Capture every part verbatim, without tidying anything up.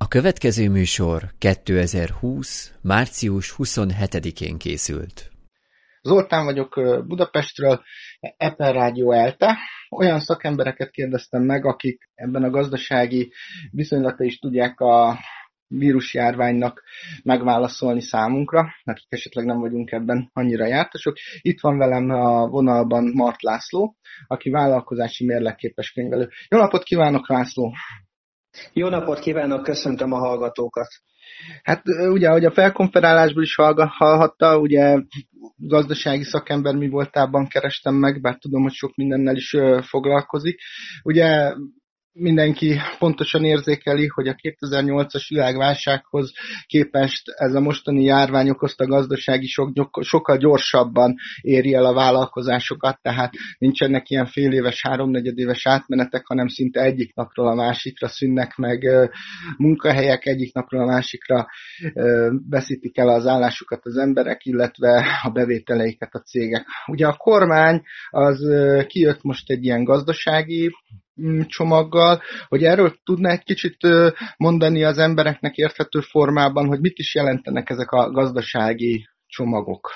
A következő műsor kétezer-húsz. március huszonhetedikén készült. Zoltán vagyok Budapestről, Epen Rádió ELTE. Olyan szakembereket kérdeztem meg, akik ebben a gazdasági viszonylatban is tudják a vírusjárványnak megválaszolni számunkra, akik esetleg nem vagyunk ebben annyira jártasok. Itt van velem a vonalban Mart László, aki vállalkozási mérlekképes könyvelő. Jó napot kívánok, László! Jó napot kívánok, köszöntöm a hallgatókat! Hát ugye, ahogy a felkonferálásból is hallhatta, ugye gazdasági szakember mi voltában kerestem meg, bár tudom, hogy sok mindennel is foglalkozik. Ugye mindenki pontosan érzékeli, hogy a kétezer-nyolcas világválsághoz képest ez a mostani járvány okozta gazdasági sok, sokkal gyorsabban éri el a vállalkozásokat, tehát nincsenek ilyen fél éves, háromnegyedéves átmenetek, hanem szinte egyik napról a másikra szűnnek meg munkahelyek, egyik napról a másikra veszítik el az állásukat az emberek, illetve a bevételeiket a cégek. Ugye a kormány az kijött most egy ilyen gazdasági csomaggal, hogy erről tudná egy kicsit mondani az embereknek érthető formában, hogy mit is jelentenek ezek a gazdasági csomagok.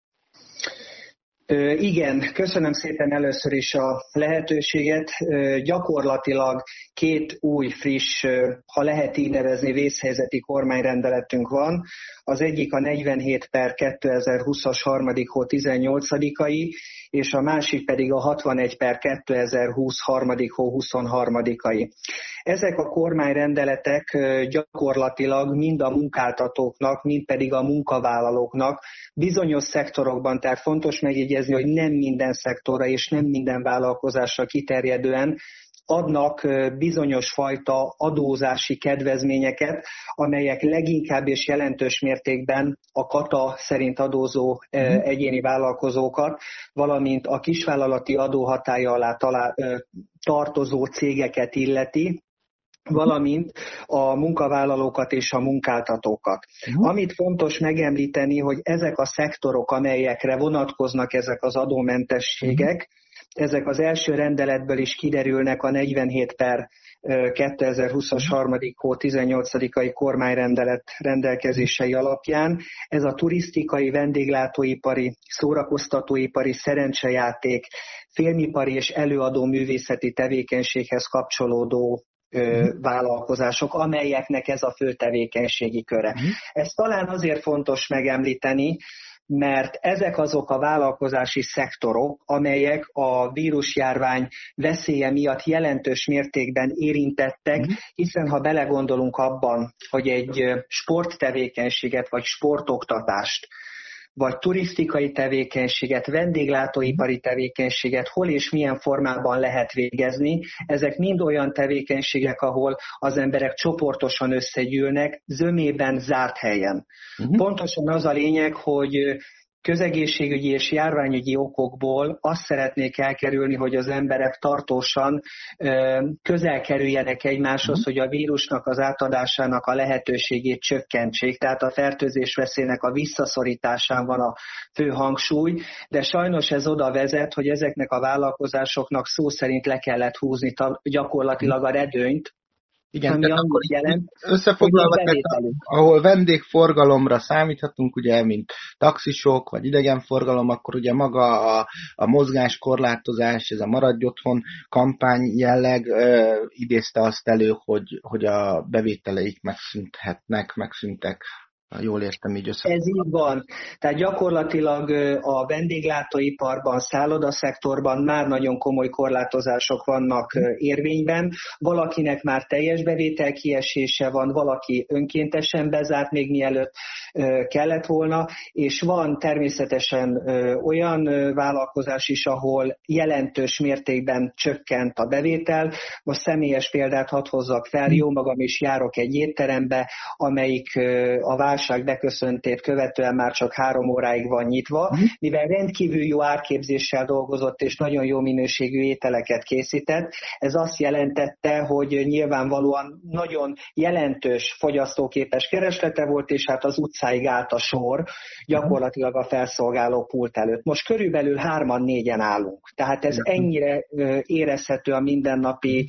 Ö, igen, köszönöm szépen először is a lehetőséget. Ö, gyakorlatilag két új, friss, ha lehet így nevezni, vészhelyzeti kormányrendeletünk van. Az egyik a negyvenhét per kétezer-húszas harmadik hó tizennyolcadikai, és a másik pedig a hatvanegy per kétezer-húsz harmadik hó huszonharmadikai. Ezek a kormányrendeletek gyakorlatilag mind a munkáltatóknak, mind pedig a munkavállalóknak bizonyos szektorokban, tehát fontos megjegyezni, hogy nem minden szektorra és nem minden vállalkozásra kiterjedően adnak bizonyos fajta adózási kedvezményeket, amelyek leginkább és jelentős mértékben a kata szerint adózó egyéni vállalkozókat, valamint a kisvállalati adó hatálya alá talál, tartozó cégeket illeti, valamint a munkavállalókat és a munkáltatókat. Uh-huh. Amit fontos megemlíteni, hogy ezek a szektorok, amelyekre vonatkoznak ezek az adómentességek, uh-huh. ezek az első rendeletből is kiderülnek a negyvenhét per kétezer-húszas harmadik hó tizennyolcadikai kormányrendelet rendelkezései alapján. Ez a turisztikai, vendéglátóipari, szórakoztatóipari, szerencsejáték, filmipari és előadó művészeti tevékenységhez kapcsolódó Ö, vállalkozások, amelyeknek ez a fő tevékenységi köre. Uh-huh. Ez talán azért fontos megemlíteni, mert ezek azok a vállalkozási szektorok, amelyek a vírusjárvány veszélye miatt jelentős mértékben érintettek, uh-huh. hiszen ha belegondolunk abban, hogy egy sporttevékenységet vagy sportoktatást, vagy turisztikai tevékenységet, vendéglátóipari tevékenységet hol és milyen formában lehet végezni. Ezek mind olyan tevékenységek, ahol az emberek csoportosan összegyűlnek, zömében, zárt helyen. Uh-huh. Pontosan az a lényeg, hogy közegészségügyi és járványügyi okokból azt szeretnék elkerülni, hogy az emberek tartósan ö, közel kerüljenek egymáshoz, hogy a vírusnak az átadásának a lehetőségét csökkentsék. Tehát a fertőzés veszélynek a visszaszorításán van a fő hangsúly, de sajnos ez oda vezet, hogy ezeknek a vállalkozásoknak szó szerint le kellett húzni gyakorlatilag a redőnyt. Igen, tehát akkor jelent, összefoglalva, ahol vendégforgalomra számíthatunk, ugye, mint taxisok, vagy idegenforgalom, akkor ugye maga a, a mozgáskorlátozás, ez a maradj otthon kampány jelleg ö, idézte azt elő, hogy, hogy a bevételeik megszűnhetnek, megszűntek. Jól értem így össze. Ez így van. Tehát gyakorlatilag a vendéglátóiparban, szállodaszektorban már nagyon komoly korlátozások vannak érvényben. Valakinek már teljes bevételkiesése van, valaki önkéntesen bezárt még mielőtt kellett volna, és van természetesen olyan vállalkozás is, ahol jelentős mértékben csökkent a bevétel. Most személyes példát hadd hozzak fel, jó magam is járok egy étterembe, amelyik a válság beköszöntét követően már csak három óráig van nyitva, mivel rendkívül jó árképzéssel dolgozott és nagyon jó minőségű ételeket készített. Ez azt jelentette, hogy nyilvánvalóan nagyon jelentős fogyasztóképes kereslete volt, és hát az utcáig állt a sor gyakorlatilag a felszolgáló pult előtt. Most körülbelül hárman, négyen állunk. Tehát ez ennyire érezhető a mindennapi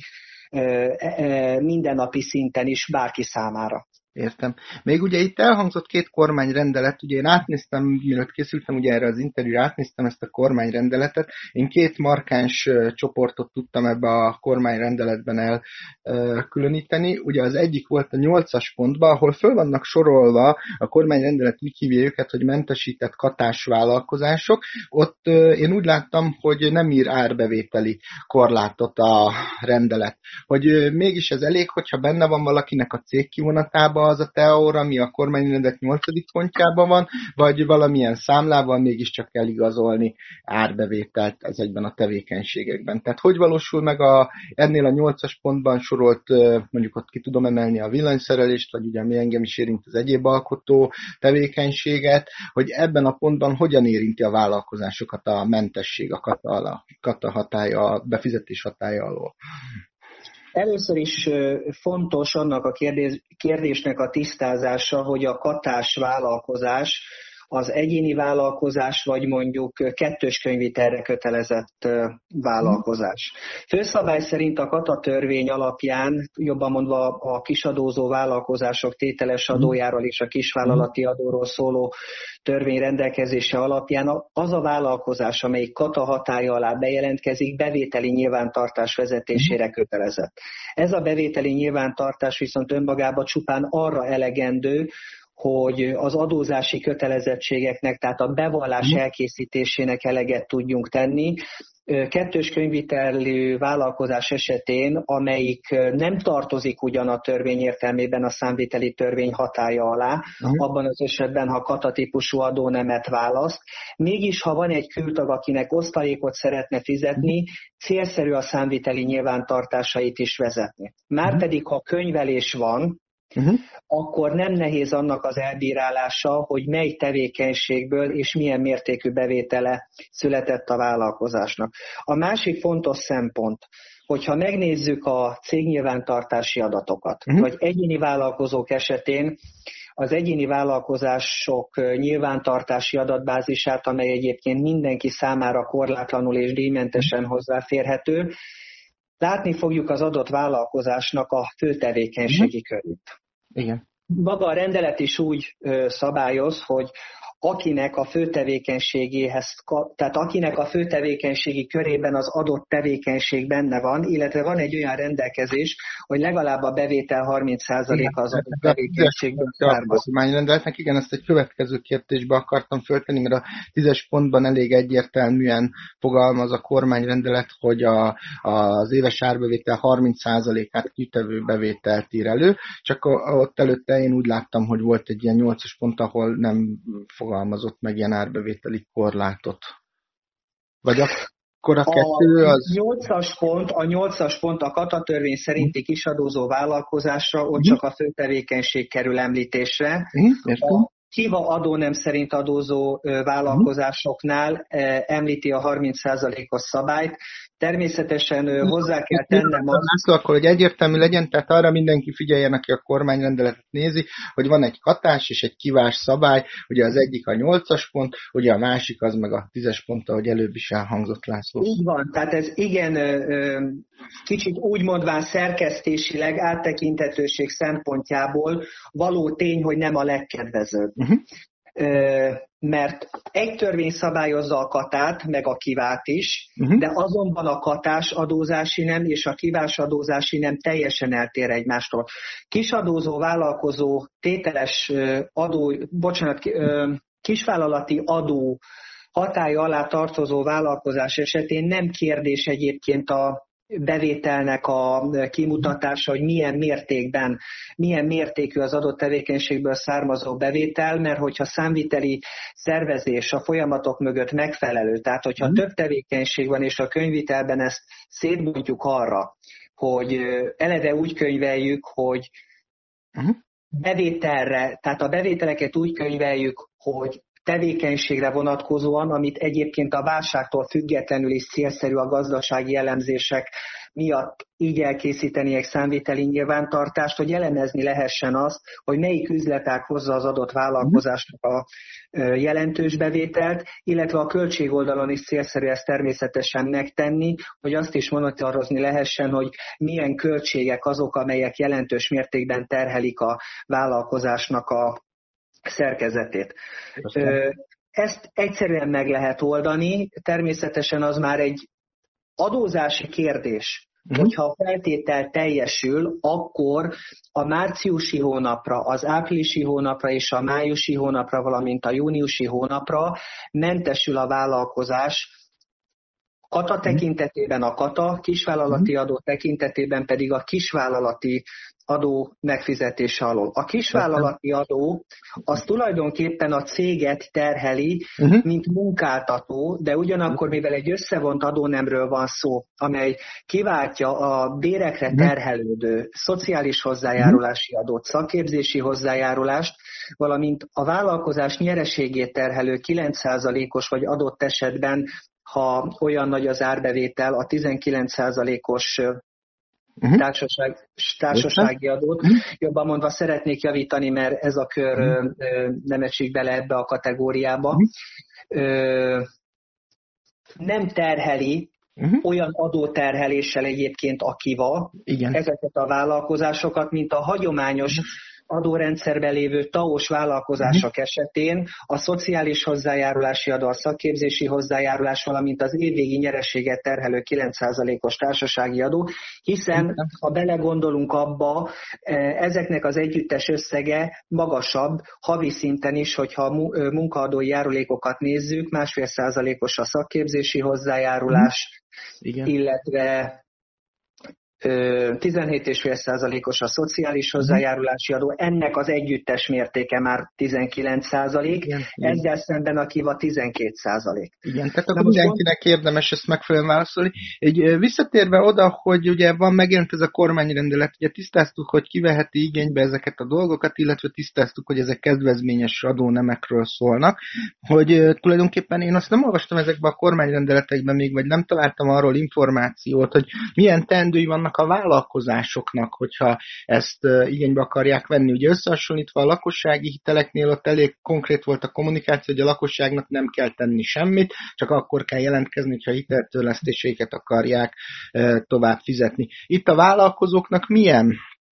mindennapi szinten is bárki számára. Értem. Még ugye itt elhangzott két kormányrendelet, ugye én átnéztem, mielőtt készültem ugye erre az interjúra, átnéztem ezt a kormányrendeletet. Én két markáns uh, csoportot tudtam ebbe a kormányrendeletben elkülöníteni. Uh, ugye az egyik volt a nyolcas pontban, ahol föl vannak sorolva, a kormányrendelet úgy hívja őket, hogy mentesített katás vállalkozások. Ott uh, én úgy láttam, hogy nem ír árbevételi korlátot a rendelet. Hogy uh, mégis ez elég, hogyha benne van valakinek a cég kivonatában az a teor, ami a kormányrendelet nyolcadik pontjában van, vagy valamilyen számlával mégiscsak kell igazolni árbevételt ezekben a tevékenységekben. Tehát hogy valósul meg a, ennél a nyolcas pontban sorolt, mondjuk ott ki tudom emelni a villanyszerelést, vagy ugye mi engem is érint az egyéb alkotó tevékenységet, hogy ebben a pontban hogyan érinti a vállalkozásokat a mentesség, a kata, a kata hatája, a befizetés hatája alól. Először is fontos annak a kérdés, kérdésnek a tisztázása, hogy a katás vállalkozás az egyéni vállalkozás, vagy mondjuk kettős könyvvitelre kötelezett vállalkozás. Főszabály szerint a kata törvény alapján, jobban mondva a kisadózó vállalkozások tételes adójáról és a kisvállalati adóról szóló törvény rendelkezése alapján az a vállalkozás, amelyik kata hatálya alá bejelentkezik, bevételi nyilvántartás vezetésére kötelezett. Ez a bevételi nyilvántartás viszont önmagában csupán arra elegendő, hogy az adózási kötelezettségeknek, tehát a bevallás elkészítésének eleget tudjunk tenni. Kettős könyvvitelű vállalkozás esetén, amelyik nem tartozik ugyan a törvény értelmében a számviteli törvény hatálya alá, abban az esetben, ha katatípusú adónemet választ, mégis ha van egy kültag, akinek osztalékot szeretne fizetni, célszerű a számviteli nyilvántartásait is vezetni. Márpedig, ha könyvelés van, Uh-huh. akkor nem nehéz annak az elbírálása, hogy mely tevékenységből és milyen mértékű bevétele született a vállalkozásnak. A másik fontos szempont, hogyha megnézzük a cégnyilvántartási adatokat, uh-huh. vagy egyéni vállalkozók esetén az egyéni vállalkozások nyilvántartási adatbázisát, amely egyébként mindenki számára korlátlanul és díjmentesen hozzáférhető, látni fogjuk az adott vállalkozásnak a fő tevékenységi körét. Igen. Maga a rendelet is úgy ö, szabályoz, hogy akinek a fő tevékenységéhez, tehát akinek a fő tevékenységi körében az adott tevékenység benne van, illetve van egy olyan rendelkezés, hogy legalább a bevétel harminc százaléka az adott tevékenységből származik. Kormányrendeletnek, igen, ezt egy következő kérdésbe akartam föltenni, mert a tízes pontban elég egyértelműen fogalmaz a kormányrendelet, hogy a, az éves árbevétel harminc százalékát kitevő bevételt ír elő, csak ott előtte én úgy láttam, hogy volt egy ilyen nyolcas pont, ahol nem fogalmazott meg ilyen árbevételi korlátot. Vagy akkor a kettő az... nyolcas pont, a nyolcas pont a katatörvény szerinti kisadózó vállalkozásra, ott csak a fő tevékenység kerül említésre. A hiva adónem szerint adózó vállalkozásoknál említi a harminc százalékos szabályt. Természetesen hozzá kell tennem azt... László, akkor, hogy egyértelmű legyen, tehát arra mindenki figyeljen, aki a kormányrendeletet nézi, hogy van egy katás és egy kivás szabály, ugye az egyik a nyolcas pont, ugye a másik az meg a tízes pont, ahogy előbb is elhangzott, László. Így van, tehát ez igen kicsit úgy mondván szerkesztésileg áttekintetőség szempontjából való tény, hogy nem a legkedvezőbb. Uh-huh. Mert egy törvény szabályozza a katát, meg a kivát is, uh-huh. de azonban a katás adózási nem és a kivás adózási nem teljesen eltér egymástól. Kisadózó vállalkozó tételes adó, bocsánat, kisvállalati adó hatálya alá tartozó vállalkozás esetén nem kérdés egyébként a bevételnek a kimutatása, hogy milyen mértékben, milyen mértékű az adott tevékenységből származó bevétel, mert hogyha számviteli szervezés a folyamatok mögött megfelelő, tehát hogyha mm. több tevékenység van, és a könyvvitelben ezt szétbontjuk arra, hogy eleve úgy könyveljük, hogy mm. bevételre, tehát a bevételeket úgy könyveljük, hogy tevékenységre vonatkozóan, amit egyébként a válságtól függetlenül is célszerű a gazdasági elemzések miatt így elkészíteni egy számviteli nyilvántartást, hogy elemezni lehessen azt, hogy melyik üzletág hozza az adott vállalkozásnak a jelentős bevételt, illetve a költségoldalon is célszerű ezt természetesen megtenni, hogy azt is monitorozni lehessen, hogy milyen költségek azok, amelyek jelentős mértékben terhelik a vállalkozásnak a szerkezetét. Köszönöm. Ezt egyszerűen meg lehet oldani, természetesen az már egy adózási kérdés, uh-huh. hogyha a feltétel teljesül, akkor a márciusi hónapra, az áprilisi hónapra és a májusi hónapra, valamint a júniusi hónapra mentesül a vállalkozás, kata tekintetében a kata, kisvállalati adó tekintetében pedig a kisvállalati adó megfizetése alól. A kisvállalati adó az tulajdonképpen a céget terheli, uh-huh. mint munkáltató, de ugyanakkor, mivel egy összevont adónemről van szó, amely kiváltja a bérekre terhelődő szociális hozzájárulási adót, szakképzési hozzájárulást, valamint a vállalkozás nyereségét terhelő kilenc százalékos vagy adott esetben, ha olyan nagy az árbevétel, a tizenkilenc százalékos Uh-huh. Társaság, társasági adót. Uh-huh. Jobban mondva szeretnék javítani, mert ez a kör uh-huh. nem esik bele ebbe a kategóriába. Uh-huh. Nem terheli uh-huh. olyan adóterheléssel egyébként a kiva Igen. ezeket a vállalkozásokat, mint a hagyományos uh-huh. adórendszerben lévő taós vállalkozások uh-huh. esetén a szociális hozzájárulási adó, a szakképzési hozzájárulás, valamint az évvégi nyereséget terhelő kilenc százalékos társasági adó, hiszen uh-huh. ha belegondolunk abba, ezeknek az együttes összege magasabb, havi szinten is, hogyha munkaadói járulékokat nézzük, másfél százalékos a szakképzési hozzájárulás, uh-huh. illetve tizenhét egész öt százalékos a szociális hozzájárulási adó, ennek az együttes mértéke már tizenkilenc százalék, igen, ezzel szemben a kiva tizenkét százalék. Igen, tehát akkor mindenkinek mond... érdemes ezt megfelelően válaszolni. Egy, visszatérve oda, hogy ugye van megjelent ez a kormányrendelet, ugye tisztáztuk, hogy kiveheti igénybe ezeket a dolgokat, illetve tisztáztuk, hogy ezek kedvezményes adónemekről szólnak, hogy tulajdonképpen én azt nem olvastam ezekben a kormányrendeletekben még, vagy nem találtam arról információt, hogy milyen teendői vannak a vállalkozásoknak, hogyha ezt uh, igénybe akarják venni. Ugye összehasonlítva a lakossági hiteleknél ott elég konkrét volt a kommunikáció, hogy a lakosságnak nem kell tenni semmit, csak akkor kell jelentkezni, hogyha hiteltörlesztéseiket akarják uh, tovább fizetni. Itt a vállalkozóknak milyen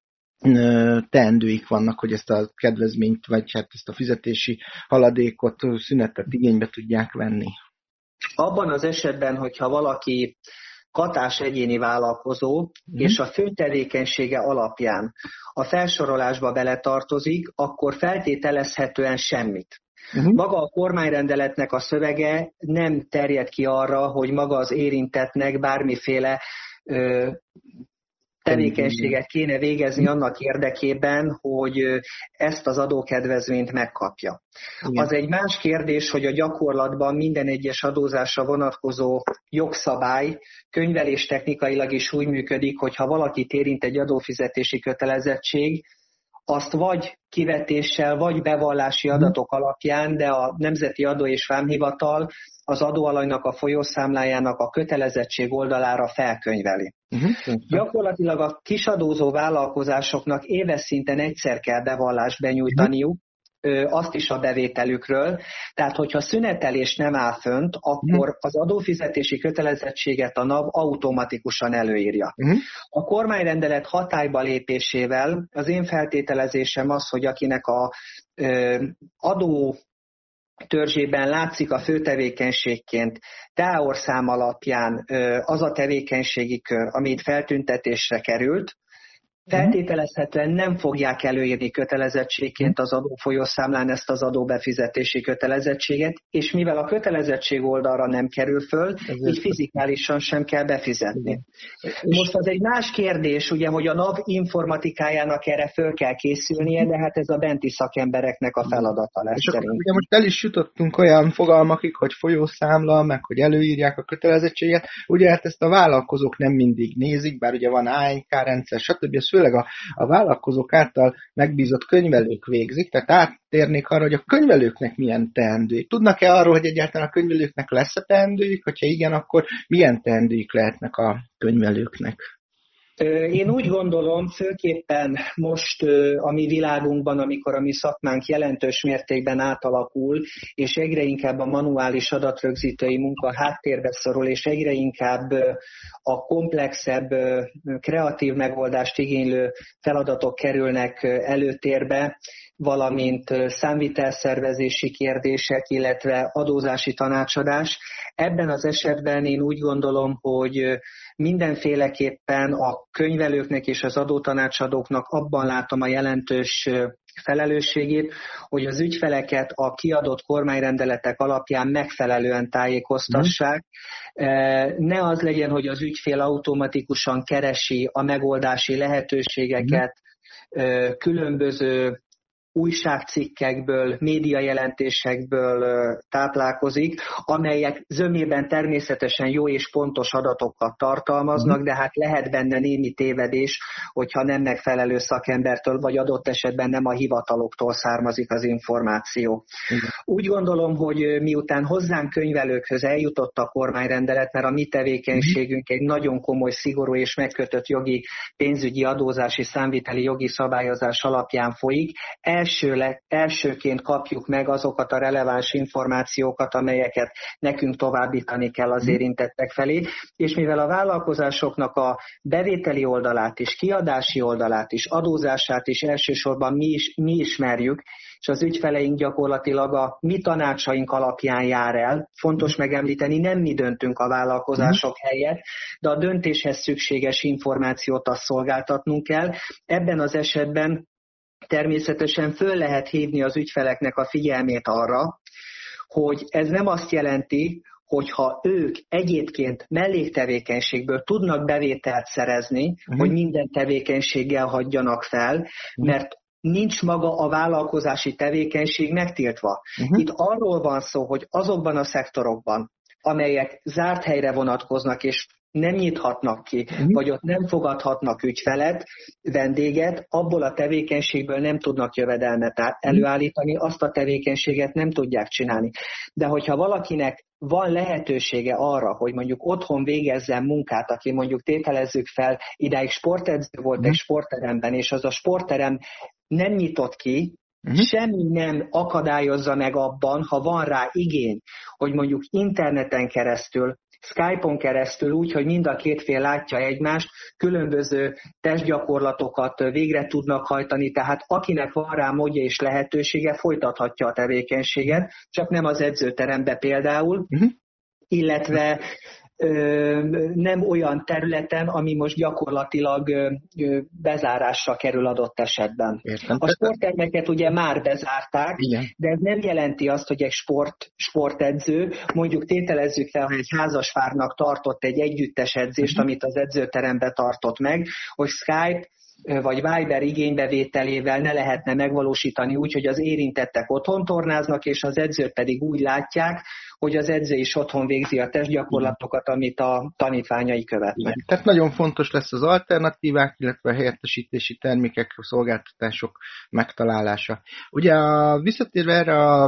uh, teendőik vannak, hogy ezt a kedvezményt, vagy hát ezt a fizetési haladékot, szünetet igénybe tudják venni? Abban az esetben, hogyha valaki katás egyéni vállalkozó, mm. és a fő tevékenysége alapján a felsorolásba beletartozik, akkor feltételezhetően semmit. Uh-huh. Maga a kormányrendeletnek a szövege nem terjed ki arra, hogy maga az érintettnek bármiféle ö, tevékenységet kéne végezni annak érdekében, hogy ezt az adókedvezményt megkapja. Igen. Az egy más kérdés, hogy a gyakorlatban minden egyes adózásra vonatkozó jogszabály könyvelés technikailag is úgy működik, hogy ha valakit érint egy adófizetési kötelezettség, azt vagy kivetéssel, vagy bevallási adatok alapján, de a Nemzeti Adó és Vámhivatal az adóalanynak a folyószámlájának a kötelezettség oldalára felkönyveli. Uh-huh. Gyakorlatilag a kisadózó vállalkozásoknak éves szinten egyszer kell bevallást benyújtaniuk, azt is a bevételükről. Tehát, hogyha szünetelés nem áll fönt, akkor az adófizetési kötelezettséget a NAV automatikusan előírja. Uh-huh. A kormányrendelet hatályba lépésével az én feltételezésem az, hogy akinek a ö, adó törzsében látszik a fő tevékenységként táorszám alapján ö, az a tevékenységi kör, amit feltüntetésre került, feltételezhetően nem fogják előírni kötelezettségként az adófolyószámlán ezt az adóbefizetési kötelezettséget, és mivel a kötelezettség oldalra nem kerül föl, így fizikálisan sem kell befizetni. Most az egy más kérdés, ugye, hogy a NAV informatikájának erre föl kell készülnie, de hát ez a benti szakembereknek a feladata lesz. És akkor ugye most el is jutottunk olyan fogalmakig, hogy folyószámla, meg hogy előírják a kötelezettséget, ugye hát ezt a vállalkozók nem mindig nézik, bár ugye van á en ká rendszer, stb. főleg a, a vállalkozók által megbízott könyvelők végzik, tehát áttérnék arra, hogy a könyvelőknek milyen teendőik. Tudnak-e arról, hogy egyáltalán a könyvelőknek lesz-e teendőik, hogyha igen, akkor milyen teendőik lehetnek a könyvelőknek? Én úgy gondolom, főképpen most a mi világunkban, amikor a mi szakmánk jelentős mértékben átalakul, és egyre inkább a manuális adatrögzítői munka háttérbe szorul, és egyre inkább a komplexebb, kreatív megoldást igénylő feladatok kerülnek előtérbe, valamint számvitelszervezési kérdések, illetve adózási tanácsadás. Ebben az esetben én úgy gondolom, hogy mindenféleképpen a könyvelőknek és az adótanácsadóknak abban látom a jelentős felelősségét, hogy az ügyfeleket a kiadott kormányrendeletek alapján megfelelően tájékoztassák. Ne az legyen, hogy az ügyfél automatikusan keresi a megoldási lehetőségeket különböző újságcikkekből, médiajelentésekből táplálkozik, amelyek zömében természetesen jó és pontos adatokat tartalmaznak, de hát lehet benne némi tévedés, hogyha nem megfelelő szakembertől, vagy adott esetben nem a hivataloktól származik az információ. Úgy gondolom, hogy miután hozzánk könyvelőkhöz eljutott a kormányrendelet, mert a mi tevékenységünk egy nagyon komoly, szigorú és megkötött jogi, pénzügyi, adózási, számviteli jogi szabályozás alapján folyik, Elsőle, elsőként kapjuk meg azokat a releváns információkat, amelyeket nekünk továbbítani kell az érintettek felé, és mivel a vállalkozásoknak a bevételi oldalát is, kiadási oldalát is, adózását is elsősorban mi, is, mi ismerjük, és az ügyfeleink gyakorlatilag a mi tanácsaink alapján jár el. Fontos megemlíteni, nem mi döntünk a vállalkozások helyett, de a döntéshez szükséges információt azt szolgáltatnunk kell. Ebben az esetben természetesen föl lehet hívni az ügyfeleknek a figyelmét arra, hogy ez nem azt jelenti, hogyha ők egyébként melléktevékenységből tudnak bevételt szerezni, uh-huh. hogy minden tevékenységgel hagyjanak fel, uh-huh. mert nincs maga a vállalkozási tevékenység megtiltva. Uh-huh. Itt arról van szó, hogy azokban a szektorokban, amelyek zárt helyre vonatkoznak, és nem nyithatnak ki, uh-huh. vagy ott nem fogadhatnak ügyfelet, vendéget, abból a tevékenységből nem tudnak jövedelmet előállítani, azt a tevékenységet nem tudják csinálni. De hogyha valakinek van lehetősége arra, hogy mondjuk otthon végezzen munkát, aki mondjuk tételezzük fel, idáig sportedző volt uh-huh. egy sportteremben, és az a sportterem nem nyitott ki, Uh-huh. semmi nem akadályozza meg abban, ha van rá igény, hogy mondjuk interneten keresztül, Skype-on keresztül úgy, hogy mind a két fél látja egymást, különböző testgyakorlatokat végre tudnak hajtani, tehát akinek van rá módja és lehetősége, folytathatja a tevékenységet, csak nem az edzőterembe például, uh-huh. illetve nem olyan területen, ami most gyakorlatilag bezárásra kerül adott esetben. Értem. A sporttermeket ugye már bezárták, igen. de ez nem jelenti azt, hogy egy sport, sportedző, mondjuk tételezzük fel, hogy egy házaspárnak tartott egy együttes edzést, uh-huh. amit az edzőterembe tartott meg, hogy Skype vagy Viber igénybevételével ne lehetne megvalósítani úgy, hogy az érintettek otthon tornáznak, és az edzőt pedig úgy látják, hogy az edző is otthon végzi a testgyakorlatokat, amit a tanítványai követnek. Tehát nagyon fontos lesz az alternatívák, illetve a helyettesítési termékek, szolgáltatások megtalálása. Ugye a, visszatérve erre a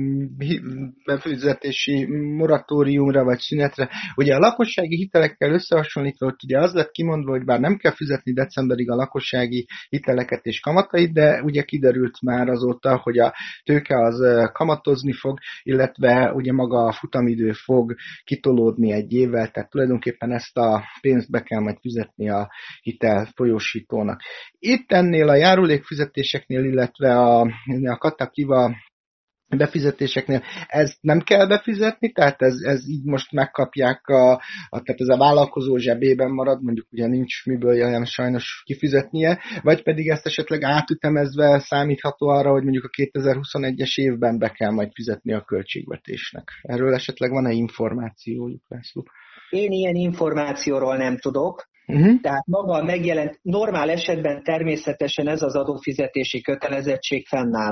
befizetési moratóriumra vagy szünetre, ugye a lakossági hitelekkel összehasonlítva, hogy ugye az lett kimondva, hogy bár nem kell fizetni decemberig a lakossági hiteleket és kamatait, de ugye kiderült már azóta, hogy a tőke az kamatozni fog, illetve ugye maga a futamidő fog kitolódni egy évvel, tehát tulajdonképpen ezt a pénzt be kell majd fizetni a hitel folyósítónak. Itt ennél a járulékfizetéseknél, illetve a, a Katakiva befizetéseknél ezt nem kell befizetni, tehát ez, ez így most megkapják, a, a, tehát ez a vállalkozó zsebében marad, mondjuk ugye nincs miből jelen sajnos kifizetnie, vagy pedig ezt esetleg átütemezve számítható arra, hogy mondjuk a kétezer-huszonegyes évben be kell majd fizetni a költségvetésnek. Erről esetleg van-e információjuk, László? Én ilyen információról nem tudok. Uh-huh. Tehát maga a megjelent, normál esetben természetesen ez az adófizetési kötelezettség fennállna.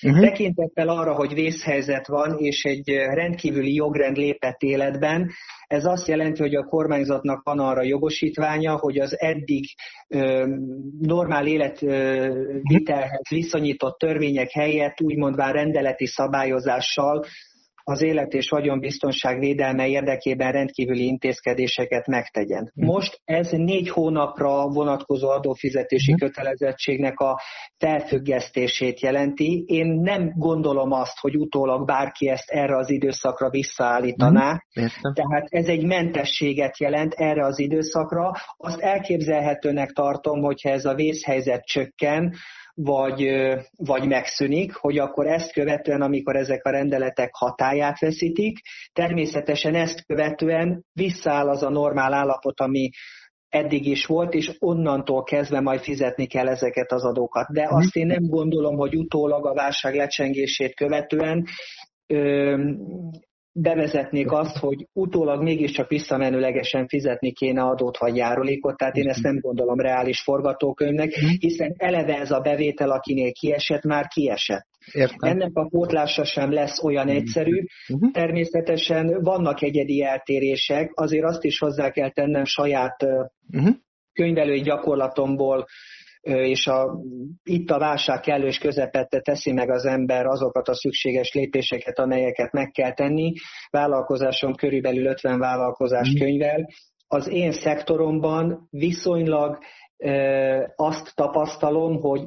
Uh-huh. Tekintettel arra, hogy vészhelyzet van, és egy rendkívüli jogrend lépett életben, ez azt jelenti, hogy a kormányzatnak van arra jogosítványa, hogy az eddig ö, normál életvitelhez viszonyított törvények helyett úgymondván rendeleti szabályozással az élet és vagyonbiztonság védelme érdekében rendkívüli intézkedéseket megtegyen. Most ez négy hónapra vonatkozó adófizetési kötelezettségnek a felfüggesztését jelenti. Én nem gondolom azt, hogy utólag bárki ezt erre az időszakra visszaállítaná. Értem. Tehát ez egy mentességet jelent erre az időszakra. Azt elképzelhetőnek tartom, hogyha ez a vészhelyzet csökken, Vagy, vagy megszűnik, hogy akkor ezt követően, amikor ezek a rendeletek hatályát veszítik, természetesen ezt követően visszaáll az a normál állapot, ami eddig is volt, és onnantól kezdve majd fizetni kell ezeket az adókat. De azt én nem gondolom, hogy utólag a válság lecsengését követően ö, bevezetnék azt, hogy utólag mégiscsak visszamenőlegesen fizetni kéne adót vagy járulékot, tehát én ezt nem gondolom reális forgatókönyvnek, hiszen eleve ez a bevétel, akinél kiesett, már kiesett. Értem. Ennek a pótlása sem lesz olyan egyszerű. Uh-huh. Természetesen vannak egyedi eltérések, azért azt is hozzá kell tennem saját uh-huh. könyvelői gyakorlatomból, és a, itt a válság kellős közepette teszi meg az ember azokat a szükséges lépéseket, amelyeket meg kell tenni. Vállalkozásom körülbelül ötven vállalkozást könyvel. Az én szektoromban viszonylag e, azt tapasztalom, hogy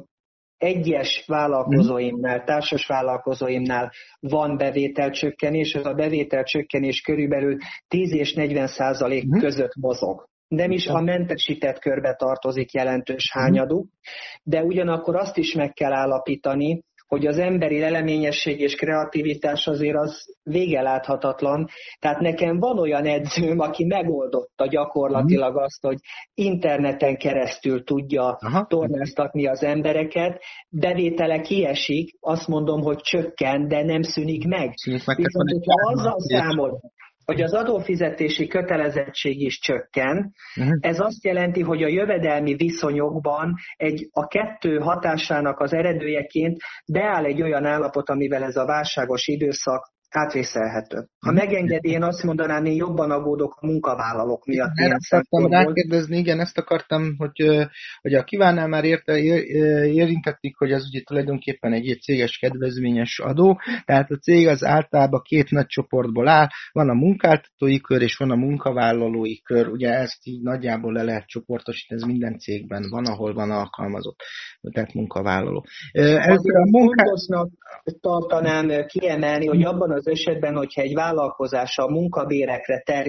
egyes vállalkozóimnál, társas vállalkozóimnál van bevételcsökkenés, ez a bevételcsökkenés körülbelül tíz és negyven százalék között mozog. Nem is a mentesített körbe tartozik jelentős hányaduk, de ugyanakkor azt is meg kell állapítani, hogy az emberi leleményesség és kreativitás azért az vége láthatatlan. Tehát nekem van olyan edzőm, aki megoldotta gyakorlatilag azt, hogy interneten keresztül tudja Aha. tornáztatni az embereket. Bevétele kiesik, azt mondom, hogy csökken, de nem szűnik meg. Viszont, hogyha azzal számol, hogy az adófizetési kötelezettség is csökken. Uh-huh. Ez azt jelenti, hogy a jövedelmi viszonyokban egy, a kettő hatásának az eredőjeként beáll egy olyan állapot, amivel ez a válságos időszak átvészelhető. Ha megengedi, én azt mondanám, én jobban aggódok a munkavállalók miatt. Én ezt akartam rákérdezni, igen, ezt akartam, hogy, hogy a Kívánál már érte, érintették, hogy ez ugye tulajdonképpen egy céges kedvezményes adó, tehát a cég az általában két nagy csoportból áll, van a munkáltatói kör és van a munkavállalói kör, ugye ezt így nagyjából le lehet csoportosítani, ez minden cégben van, ahol van alkalmazott, tehát munkavállaló. Azért a munká... fontosnak tartanám kiemelni, hogy abban az esetben, hogyha egy vállalkozás a munkabérekre ter,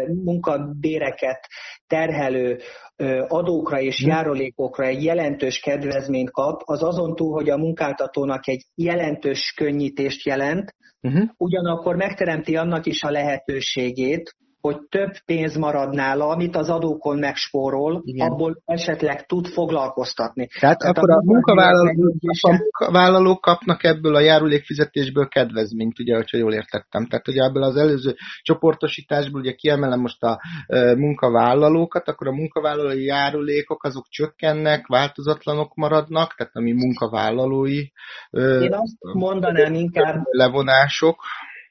munkabéreket terhelő adókra és járulékokra egy jelentős kedvezményt kap, az azon túl, hogy a munkáltatónak egy jelentős könnyítést jelent, uh-huh. ugyanakkor megteremti annak is a lehetőségét, hogy több pénz marad nála, amit az adókon megspórol, igen. abból esetleg tud foglalkoztatni. Tehát, Tehát akkor a, a munkavállalók, a munkavállalók kapnak ebből a járulékfizetésből kedvezményt, ugye, hogyha jól értettem. Tehát, hogy ebből az előző csoportosításból, ugye kiemelem most a e, munkavállalókat, akkor a munkavállalói járulékok azok csökkennek, változatlanok maradnak, tehát ami munkavállalói e, Én azt mondanám inkább levonások,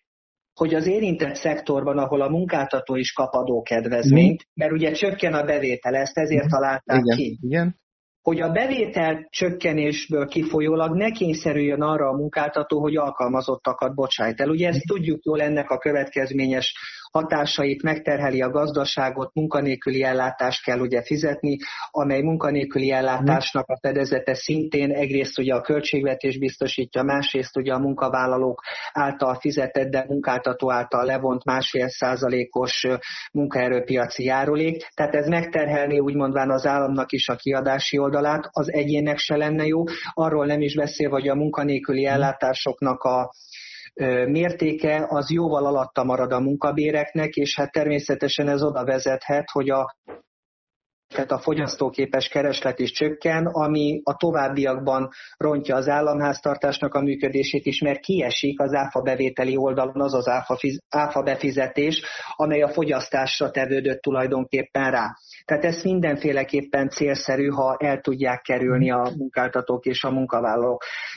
hogy az érintett szektorban, ahol a munkáltató is kap adókedvezményt, mm. mert ugye csökken a bevétel, ezt ezért találták igen, ki. Igen. Hogy a bevétel csökkenésből kifolyólag ne kényszerüljön arra a munkáltató, hogy alkalmazottakat bocsájt el. Ugye ezt tudjuk jól, ennek a következményes hatásait megterheli a gazdaságot, munkanélküli ellátást kell ugye fizetni, amely munkanélküli ellátásnak a fedezete szintén egyrészt ugye a költségvetés biztosítja, másrészt ugye a munkavállalók által fizetett, de munkáltató által levont másfél százalékos munkaerőpiaci járulék. Tehát ez megterhelné úgymondván az államnak is a kiadási oldalát, az egyének se lenne jó, arról nem is beszélve, hogy a munkanélküli ellátásoknak a mértéke az jóval alatta marad a munkabéreknek, és hát természetesen ez oda vezethet, hogy a tehát a fogyasztóképes kereslet is csökken, ami a továbbiakban rontja az államháztartásnak a működését is, mert kiesik az áfa bevételi oldalon az az áfa, fiz, áfa befizetés, amely a fogyasztásra tevődött tulajdonképpen rá. Tehát ez mindenféleképpen célszerű, ha el tudják kerülni a munkáltatók és a munkavállalók.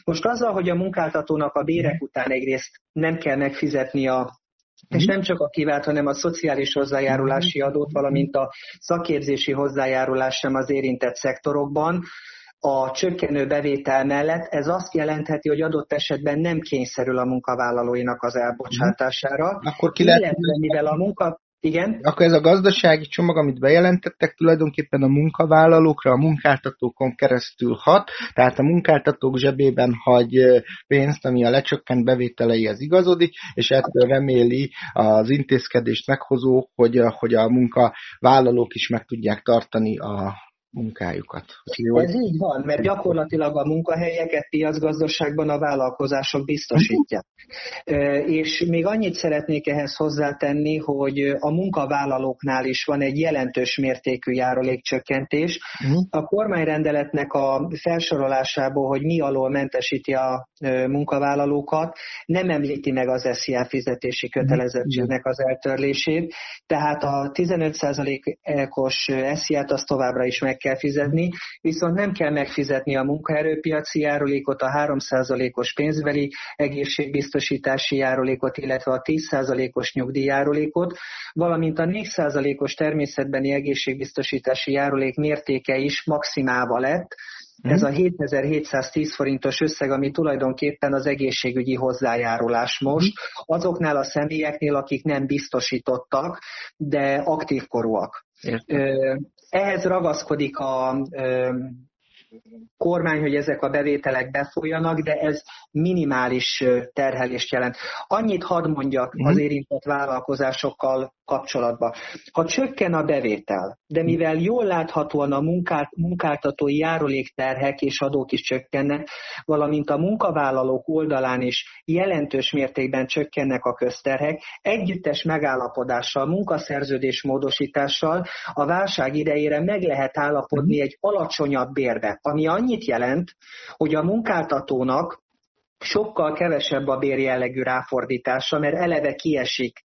Most azzal, hogy a munkáltatónak a bérek után egyrészt nem kell megfizetni a és nem csak a kivált, hanem a szociális hozzájárulási adót, valamint a szakképzési hozzájárulás sem az érintett szektorokban, a csökkenő bevétel mellett ez azt jelentheti, hogy adott esetben nem kényszerül a munkavállalóinak az elbocsátására. Akkor ki lehet, mivel a munka... Igen? Akkor ez a gazdasági csomag, amit bejelentettek, tulajdonképpen a munkavállalókra, a munkáltatókon keresztül hat, tehát a munkáltatók zsebében hagy pénzt, ami a lecsökkent bevételeihez igazodik, és ettől reméli az intézkedést meghozó, hogy, hogy a munkavállalók is meg tudják tartani a munkájukat. Ez így van, mert gyakorlatilag a munkahelyeket piacgazdaságban a vállalkozások biztosítják. És még annyit szeretnék ehhez hozzátenni, hogy a munkavállalóknál is van egy jelentős mértékű járulékcsökkentés. A kormányrendeletnek a felsorolásából, hogy mi alól mentesíti a munkavállalókat, nem említi meg az es zé á fizetési kötelezettségnek az eltörlését, tehát a tizenöt százalékos es zé á-t azt továbbra is meg kell fizetni, viszont nem kell megfizetni a munkaerőpiaci járulékot, a három százalékos pénzbeli egészségbiztosítási járulékot, illetve a tíz százalékos nyugdíjjárulékot, valamint a négy százalékos természetbeni egészségbiztosítási járulék mértéke is maximálva lett. Ez a hétezer-hétszáztíz forintos összeg, ami tulajdonképpen az egészségügyi hozzájárulás most, azoknál a személyeknél, akik nem biztosítottak, de aktív korúak. Értem. Ehhez ragaszkodik a kormány, hogy ezek a bevételek befolyjanak, de ez minimális terhelést jelent. Annyit hadd mondjak az érintett vállalkozásokkal kapcsolatban. Ha csökken a bevétel, de mivel jól láthatóan a munkált, munkáltatói járulékterhek és adók is csökkennek, valamint a munkavállalók oldalán is jelentős mértékben csökkennek a közterhek, együttes megállapodással, munkaszerződés módosítással a válság idejére meg lehet állapodni egy alacsonyabb bérbe, ami annyit jelent, hogy a munkáltatónak sokkal kevesebb a bérjellegű ráfordítása, mert eleve kiesik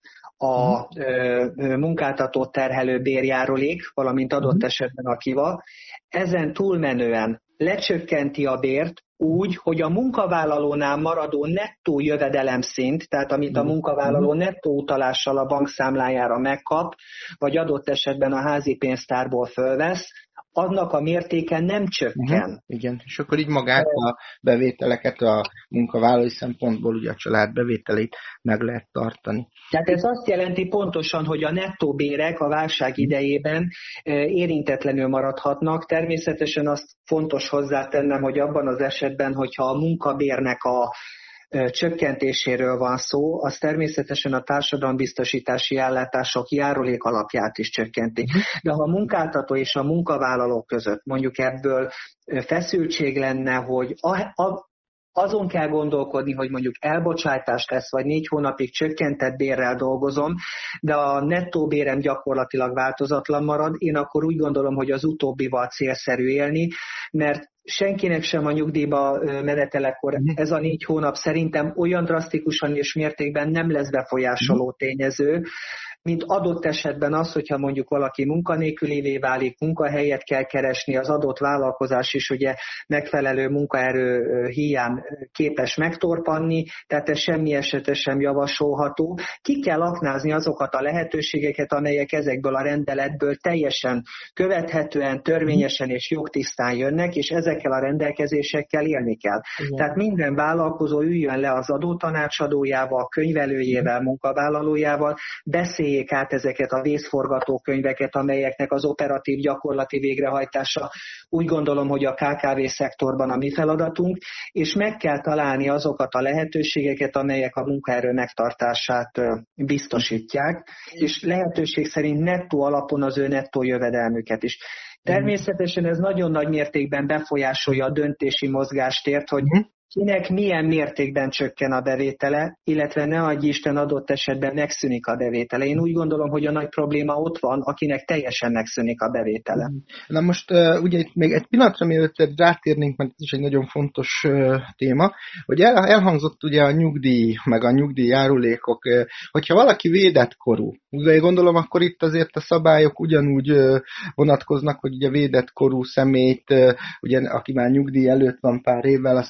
a ö, munkáltató terhelő bérjárulék, valamint adott esetben a kiva. Ezen túlmenően lecsökkenti a bért úgy, hogy a munkavállalónál maradó nettó jövedelemszint, tehát amit a munkavállaló nettó utalással a bankszámlájára megkap, vagy adott esetben a házi pénztárból fölvesz, annak a mértéke nem csökken. Uh-huh. Igen, és akkor így magát a bevételeket a munkavállalói szempontból ugye a család bevételét meg lehet tartani. Tehát ez azt jelenti pontosan, hogy a nettó bérek a válság idejében érintetlenül maradhatnak. Természetesen azt fontos hozzátennem, hogy abban az esetben, hogyha a munkabérnek a csökkentéséről van szó, az természetesen a társadalombiztosítási ellátások járulék alapját is csökkenti. De ha a munkáltató és a munkavállaló között mondjuk ebből feszültség lenne, hogy a, a, azon kell gondolkodni, hogy mondjuk elbocsátás lesz, vagy négy hónapig csökkentett bérrel dolgozom, de a nettó bérem gyakorlatilag változatlan marad, én akkor úgy gondolom, hogy az utóbbival célszerű élni, mert senkinek sem a nyugdíjba menetelekor ez a négy hónap szerintem olyan drasztikusan és mértékben nem lesz befolyásoló tényező, mint adott esetben az, hogyha mondjuk valaki munkanélkülévé válik, munkahelyet kell keresni, az adott vállalkozás is ugye megfelelő munkaerő hiány képes megtorpanni, tehát ez semmi esetre sem javasolható. Ki kell aknázni azokat a lehetőségeket, amelyek ezekből a rendeletből teljesen követhetően, törvényesen és jogtisztán jönnek, és ezekkel a rendelkezésekkel élni kell. Igen. Tehát minden vállalkozó üljön le az adótanácsadójával, könyvelőjével, munkavállalójával, beszélj át ezeket a vészforgatókönyveket, amelyeknek az operatív gyakorlati végrehajtása úgy gondolom, hogy a ká ká vé szektorban a mi feladatunk, és meg kell találni azokat a lehetőségeket, amelyek a munkaerő megtartását biztosítják, és lehetőség szerint nettó alapon az ő nettó jövedelmüket is. Természetesen ez nagyon nagy mértékben befolyásolja a döntési mozgástért, hogy kinek milyen mértékben csökken a bevétele, illetve ne adj Isten adott esetben megszűnik a bevétele. Én úgy gondolom, hogy a nagy probléma ott van, akinek teljesen megszűnik a bevétele. Na most uh, ugye itt még egy pillanatra, mielőtt rátérnénk, mert ez is egy nagyon fontos uh, téma, hogy el, elhangzott ugye a nyugdíj, meg a nyugdíjjárulékok, uh, hogyha valaki védett korú, ugye gondolom, akkor itt azért a szabályok ugyanúgy uh, vonatkoznak, hogy ugye védett korú személyt, uh, ugye, aki már nyugdíj előtt van pár évvel, azt nem lehet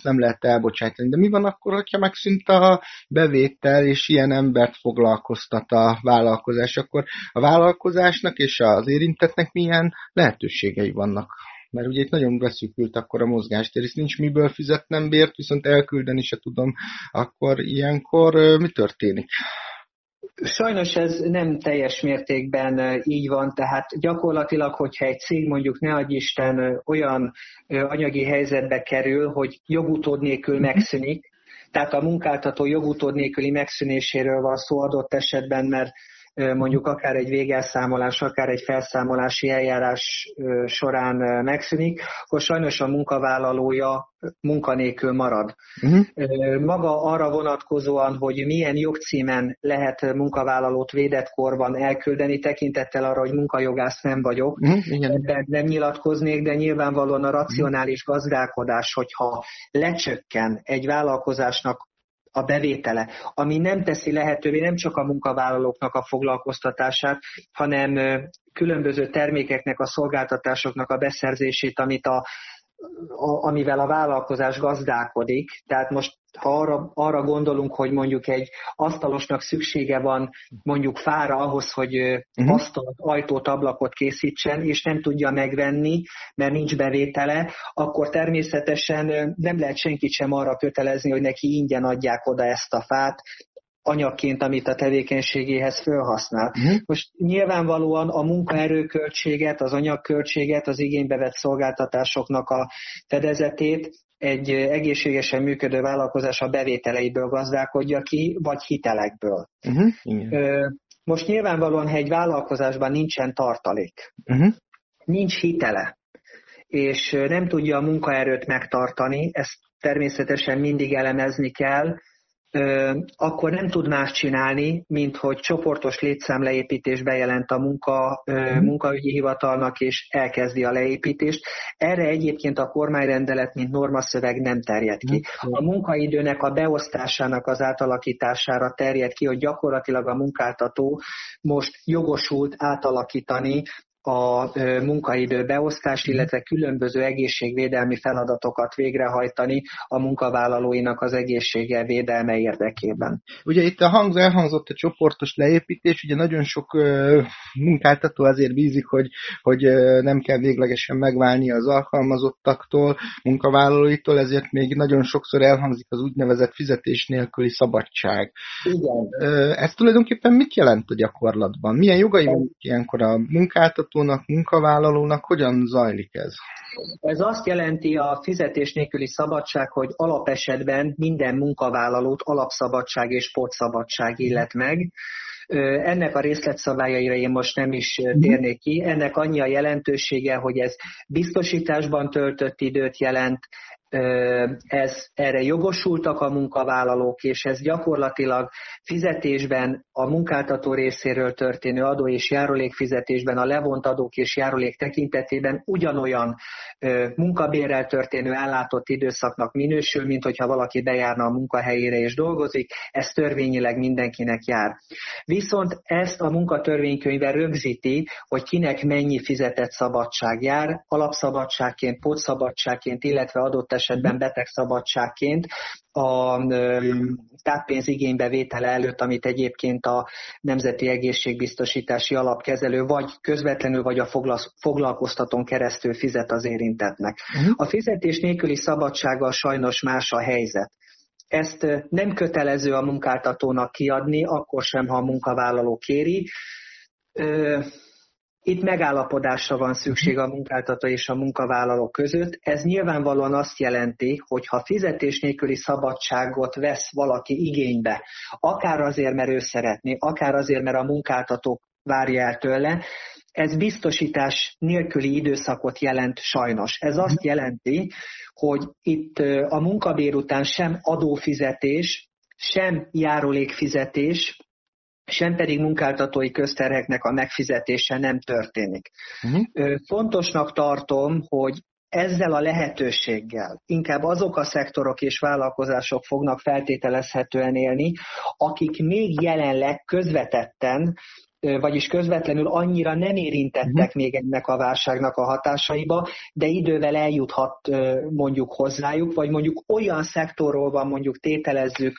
elbocsájtani. De mi van akkor, hogyha megszűnt a bevétel, és ilyen embert foglalkoztat a vállalkozás, akkor a vállalkozásnak és az érintettnek milyen lehetőségei vannak? Mert ugye itt nagyon beszűkült akkor a mozgástér, és nincs miből fizetnem bért, viszont elküldeni se tudom, akkor ilyenkor mi történik? Sajnos ez nem teljes mértékben így van, tehát gyakorlatilag, hogyha egy cég mondjuk ne adj Isten olyan anyagi helyzetbe kerül, hogy jogutód nélkül megszűnik, tehát a munkáltató jogutód nélküli megszűnéséről van szó adott esetben, mert mondjuk akár egy végelszámolás, akár egy felszámolási eljárás során megszűnik, akkor sajnos a munkavállalója munkanélkül marad. Uh-huh. Maga arra vonatkozóan, hogy milyen jogcímen lehet munkavállalót védett korban elküldeni, tekintettel arra, hogy munkajogász nem vagyok, uh-huh. ebben nem nyilatkoznék, de nyilvánvalóan a racionális gazdálkodás, hogyha lecsökken egy vállalkozásnak a bevétele, ami nem teszi lehetővé nem csak a munkavállalóknak a foglalkoztatását, hanem különböző termékeknek, a szolgáltatásoknak a beszerzését, amit a, a, amivel a vállalkozás gazdálkodik. Tehát most, ha arra, arra gondolunk, hogy mondjuk egy asztalosnak szüksége van mondjuk fára ahhoz, hogy uh-huh. asztalt, ajtót, ablakot készítsen, és nem tudja megvenni, mert nincs bevétele, akkor természetesen nem lehet senkit sem arra kötelezni, hogy neki ingyen adják oda ezt a fát, anyagként, amit a tevékenységéhez felhasznál. Uh-huh. Most nyilvánvalóan a munkaerőköltséget, az anyagköltséget, az igénybe vett szolgáltatásoknak a fedezetét egy egészségesen működő vállalkozás a bevételeiből gazdálkodja ki, vagy hitelekből. Uh-huh. Most nyilvánvalóan, ha egy vállalkozásban nincsen tartalék, uh-huh. nincs hitele, és nem tudja a munkaerőt megtartani, ezt természetesen mindig elemezni kell, akkor nem tud más csinálni, mint hogy csoportos létszámleépítés bejelent a munka, munkaügyi hivatalnak, és elkezdi a leépítést. Erre egyébként a kormányrendelet, mint normaszöveg nem terjed ki. A munkaidőnek a beosztásának az átalakítására terjed ki, hogy gyakorlatilag a munkáltató most jogosult átalakítani a munkaidő beosztást, illetve különböző egészségvédelmi feladatokat végrehajtani a munkavállalóinak az egészsége védelme érdekében. Ugye itt a hangz elhangzott a csoportos leépítés, ugye nagyon sok uh, munkáltató azért bízik, hogy, hogy uh, nem kell véglegesen megválni az alkalmazottaktól, munkavállalóitól, ezért még nagyon sokszor elhangzik az úgynevezett fizetés nélküli szabadság. Igen. Uh, ez tulajdonképpen mit jelent a gyakorlatban? Milyen jogai vannak ilyenkor a munkáltató, munkavállalónak, hogyan zajlik ez? Ez azt jelenti a fizetés nélküli szabadság, hogy alapesetben minden munkavállalót alapszabadság és pótszabadság illet meg. Ennek a részletszabályaira én most nem is térnék ki. Ennek annyi a jelentősége, hogy ez biztosításban töltött időt jelent, ez, erre jogosultak a munkavállalók, és ez gyakorlatilag fizetésben a munkáltató részéről történő adó és járulékfizetésben a levont adók és járulék tekintetében ugyanolyan munkabérrel történő ellátott időszaknak minősül, mint hogyha valaki bejárna a munkahelyére és dolgozik, ez törvényileg mindenkinek jár. Viszont ezt a munkatörvénykönyve rögzíti, hogy kinek mennyi fizetett szabadság jár, alapszabadságként, pótszabadságként, illetve adott esetben betegszabadságként a táppénz igénybevétele előtt, amit egyébként a Nemzeti Egészségbiztosítási Alapkezelő vagy közvetlenül, vagy a foglalkoztatón keresztül fizet az érintettnek. Uh-huh. A fizetés nélküli szabadsággal sajnos más a helyzet. Ezt nem kötelező a munkáltatónak kiadni, akkor sem, ha a munkavállaló kéri. Itt megállapodásra van szükség a munkáltató és a munkavállaló között. Ez nyilvánvalóan azt jelenti, hogy ha fizetés nélküli szabadságot vesz valaki igénybe, akár azért, mert ő szeretné, akár azért, mert a munkáltató várja el tőle, ez biztosítás nélküli időszakot jelent sajnos. Ez azt jelenti, hogy itt a munkabér után sem adófizetés, sem járulékfizetés, sem pedig munkáltatói közterheknek a megfizetése nem történik. Uh-huh. Fontosnak tartom, hogy ezzel a lehetőséggel inkább azok a szektorok és vállalkozások fognak feltételezhetően élni, akik még jelenleg közvetetten vagyis közvetlenül annyira nem érintettek uh-huh. még ennek a válságnak a hatásaiba, de idővel eljuthat mondjuk hozzájuk, vagy mondjuk olyan szektorról van mondjuk tételezzük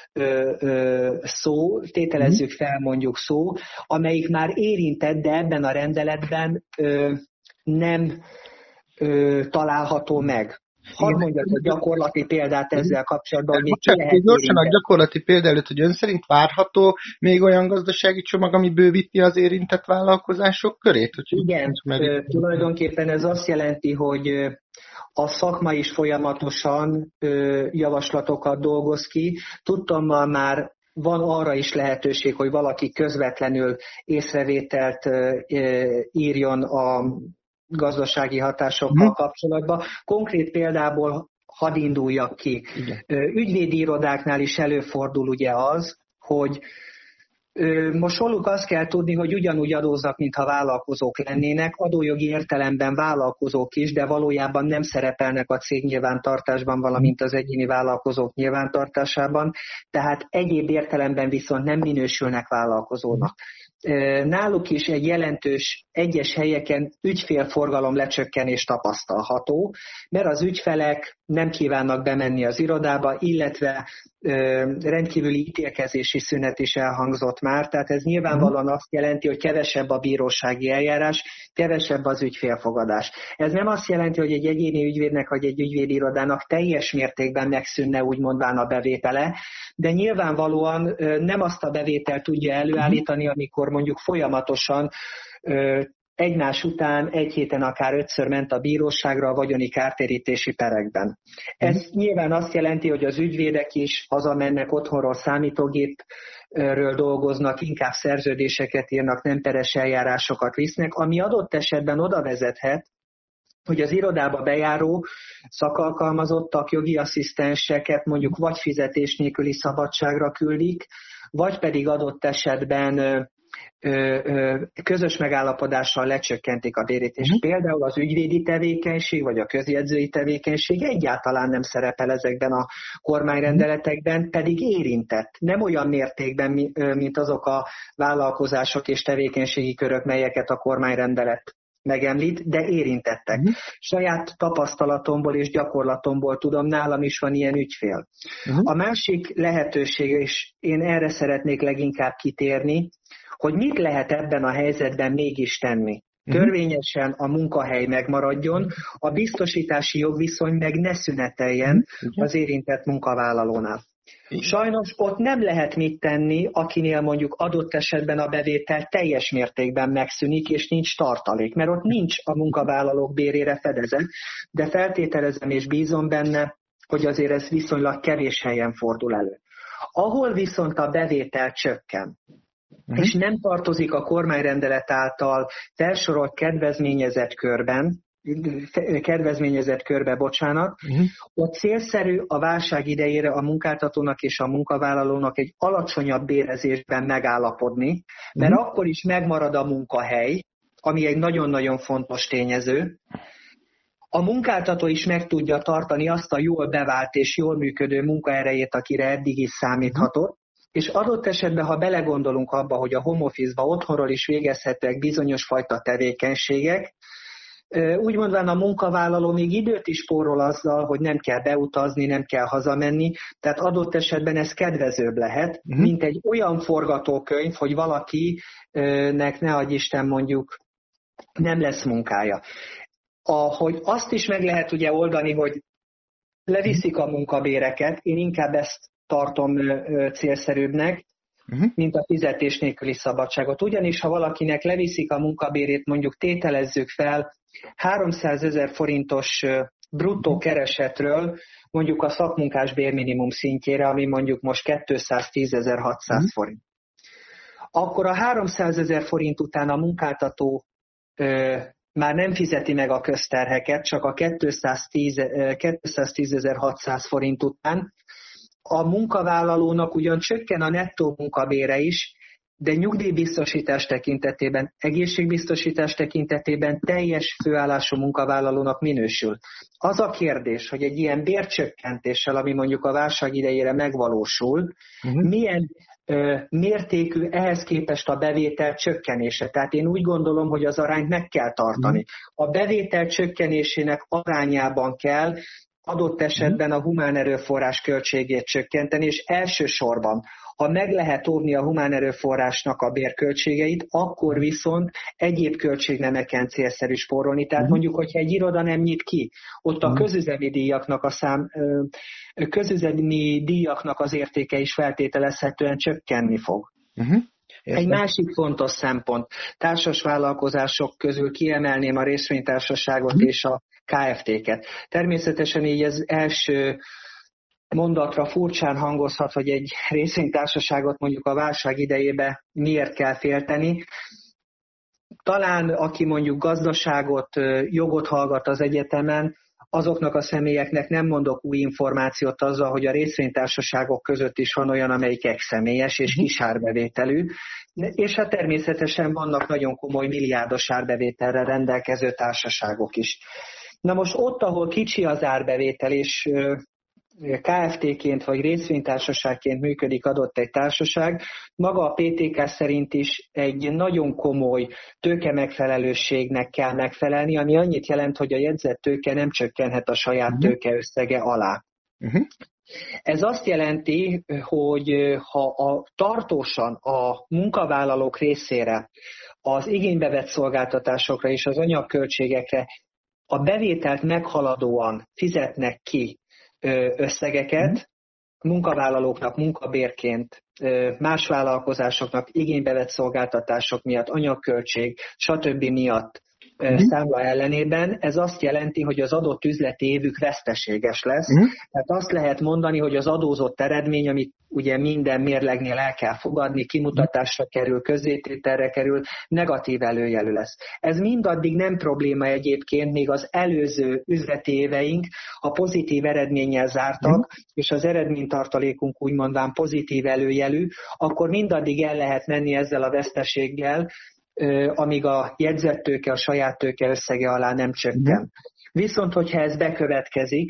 szó, tételezzük fel mondjuk szó, amelyik már érintett, de ebben a rendeletben nem található meg. Hadd mondjak a gyakorlati példát ezzel kapcsolatban, hogy még ki lehet gyorsan a gyakorlati példa előtt, hogy ön szerint várható még olyan gazdasági csomag, ami bővíti az érintett vállalkozások körét? Hogy igen, meg... tulajdonképpen ez azt jelenti, hogy a szakma is folyamatosan javaslatokat dolgoz ki. Tudtommal már van arra is lehetőség, hogy valaki közvetlenül észrevételt írjon a gazdasági hatásokkal hmm. kapcsolatban. Konkrét példából hadd induljak ki. Igen. Ügyvédi irodáknál is előfordul ugye az, hogy most róluk azt kell tudni, hogy ugyanúgy adóznak, mintha vállalkozók lennének, adójogi értelemben vállalkozók is, de valójában nem szerepelnek a cégnyilvántartásban, valamint az egyéni vállalkozók nyilvántartásában, tehát egyéb értelemben viszont nem minősülnek vállalkozónak. Náluk is egy jelentős egyes helyeken ügyfélforgalom lecsökkenés tapasztalható, mert az ügyfelek nem kívánnak bemenni az irodába, illetve rendkívüli ítélkezési szünet is elhangzott már, tehát ez nyilvánvalóan azt jelenti, hogy kevesebb a bírósági eljárás, kevesebb az ügyfélfogadás. Ez nem azt jelenti, hogy egy egyéni ügyvédnek vagy egy ügyvédirodának teljes mértékben megszűnne úgymondván a bevétele, de nyilvánvalóan nem azt a bevételt tudja előállítani, amikor mondjuk folyamatosan egymás után egy héten akár ötször ment a bíróságra a vagyoni kártérítési perekben. Ez mm. nyilván azt jelenti, hogy az ügyvédek is hazamennek otthonról, számítógépről dolgoznak, inkább szerződéseket írnak, nem peres eljárásokat visznek, ami adott esetben oda vezethet, hogy az irodába bejáró szakalkalmazottak, jogi asszisztenseket mondjuk vagy fizetés nélküli szabadságra küldik, vagy pedig adott esetben közös megállapodással lecsökkentik a bérítést. Mm. Például az ügyvédi tevékenység, vagy a közjegyzői tevékenység egyáltalán nem szerepel ezekben a kormányrendeletekben, pedig érintett. Nem olyan mértékben, mint azok a vállalkozások és tevékenységi körök, melyeket a kormányrendelet megemlít, de érintettek. Uh-huh. Saját tapasztalatomból és gyakorlatomból tudom, nálam is van ilyen ügyfél. Uh-huh. A másik lehetőség, és én erre szeretnék leginkább kitérni, hogy mit lehet ebben a helyzetben mégis tenni. Uh-huh. Törvényesen a munkahely megmaradjon, a biztosítási jogviszony meg ne szüneteljen uh-huh. az érintett munkavállalónál. Sajnos ott nem lehet mit tenni, akinél mondjuk adott esetben a bevétel teljes mértékben megszűnik, és nincs tartalék, mert ott nincs a munkavállalók bérére fedezet, de feltételezem és bízom benne, hogy azért ez viszonylag kevés helyen fordul elő. Ahol viszont a bevétel csökken, uh-huh. és nem tartozik a kormányrendelet által felsorolt kedvezményezett körben, kedvezményezett körbe, bocsánat, uh-huh. ott célszerű a válság idejére a munkáltatónak és a munkavállalónak egy alacsonyabb bérezésben megállapodni, mert uh-huh. akkor is megmarad a munkahely, ami egy nagyon-nagyon fontos tényező. A munkáltató is meg tudja tartani azt a jól bevált és jól működő munkaerejét, akire eddig is számíthatott, és adott esetben, ha belegondolunk abba, hogy a home office-ba otthonról is végezhetőek bizonyos fajta tevékenységek, úgy mondván a munkavállaló még időt is spórol azzal, hogy nem kell beutazni, nem kell hazamenni, tehát adott esetben ez kedvezőbb lehet, uh-huh. mint egy olyan forgatókönyv, hogy valakinek, ne adj Isten mondjuk, nem lesz munkája. Ahogy azt is meg lehet ugye oldani, hogy leviszik a munkabéreket, én inkább ezt tartom célszerűbbnek, uh-huh. mint a fizetés nélküli szabadságot. Ugyanis, ha valakinek leviszik a munkabérét, mondjuk tételezzük fel, háromszázezer forintos bruttó keresetről mondjuk a szakmunkás bérminimum szintjére, ami mondjuk most kétszáztízezer-hatszáz uh-huh. forint. Akkor a háromszázezer forint után a munkáltató ö, már nem fizeti meg a közterheket, csak a kétszáztízezer-hatszáz forint után. A munkavállalónak ugyan csökken a nettó munkabére is, de nyugdíjbiztosítás tekintetében, egészségbiztosítás tekintetében teljes főállású munkavállalónak minősül. Az a kérdés, hogy egy ilyen bércsökkentéssel, ami mondjuk a válság idejére megvalósul, uh-huh. milyen mértékű, ehhez képest a bevétel csökkenése. Tehát én úgy gondolom, hogy az arányt meg kell tartani. A bevétel csökkenésének arányában kell adott esetben a humán erőforrás költségét csökkenteni, és elsősorban, ha meg lehet óvni a humán erőforrásnak a bérköltségeit, akkor viszont egyéb költségnemeken célszerű spórolni. Tehát mondjuk, hogyha egy iroda nem nyit ki, ott a közüzemi díjaknak a szám, közüzemi díjaknak az értéke is feltételezhetően csökkenni fog. Uh-huh. Egy másik fontos szempont, társas vállalkozások közül kiemelném a részvénytársaságot uh-huh. és a ká ef té-ket. Természetesen így az első mondatra furcsán hangozhat, hogy egy részvénytársaságot mondjuk a válság idejében miért kell félteni. Talán aki mondjuk gazdaságot, jogot hallgat az egyetemen, azoknak a személyeknek nem mondok új információt azzal, hogy a részvénytársaságok között is van olyan, amelyik egyszemélyes és kis árbevételű, és hát természetesen vannak nagyon komoly milliárdos árbevételre rendelkező társaságok is. Na most ott, ahol kicsi az árbevétel, és ká ef té-ként vagy részvénytársaságként működik adott egy társaság, maga a pé té ká szerint is egy nagyon komoly tőke megfelelőségnek kell megfelelni, ami annyit jelent, hogy a jegyzett tőke nem csökkenhet a saját tőke összege alá. Uh-huh. Ez azt jelenti, hogy ha a, tartósan a munkavállalók részére az igénybe vett szolgáltatásokra és az anyagköltségekre a bevételt meghaladóan fizetnek ki összegeket, munkavállalóknak munkabérként, más vállalkozásoknak igénybe vett szolgáltatások miatt, anyagköltség, stb. Miatt uh-huh. számla ellenében, ez azt jelenti, hogy az adott üzleti évük veszteséges lesz. Uh-huh. Tehát azt lehet mondani, hogy az adózott eredmény, amit ugye minden mérlegnél el kell fogadni, kimutatásra kerül, közzétételre kerül, negatív előjelű lesz. Ez mindaddig nem probléma egyébként, még az előző üzleti éveink a pozitív eredménnyel zártak, uh-huh. és az eredménytartalékunk úgymondván pozitív előjelű, akkor mindaddig el lehet menni ezzel a veszteséggel, amíg a jegyzett tőke, a saját tőke összege alá nem csökken. Uh-huh. Viszont, hogyha ez bekövetkezik,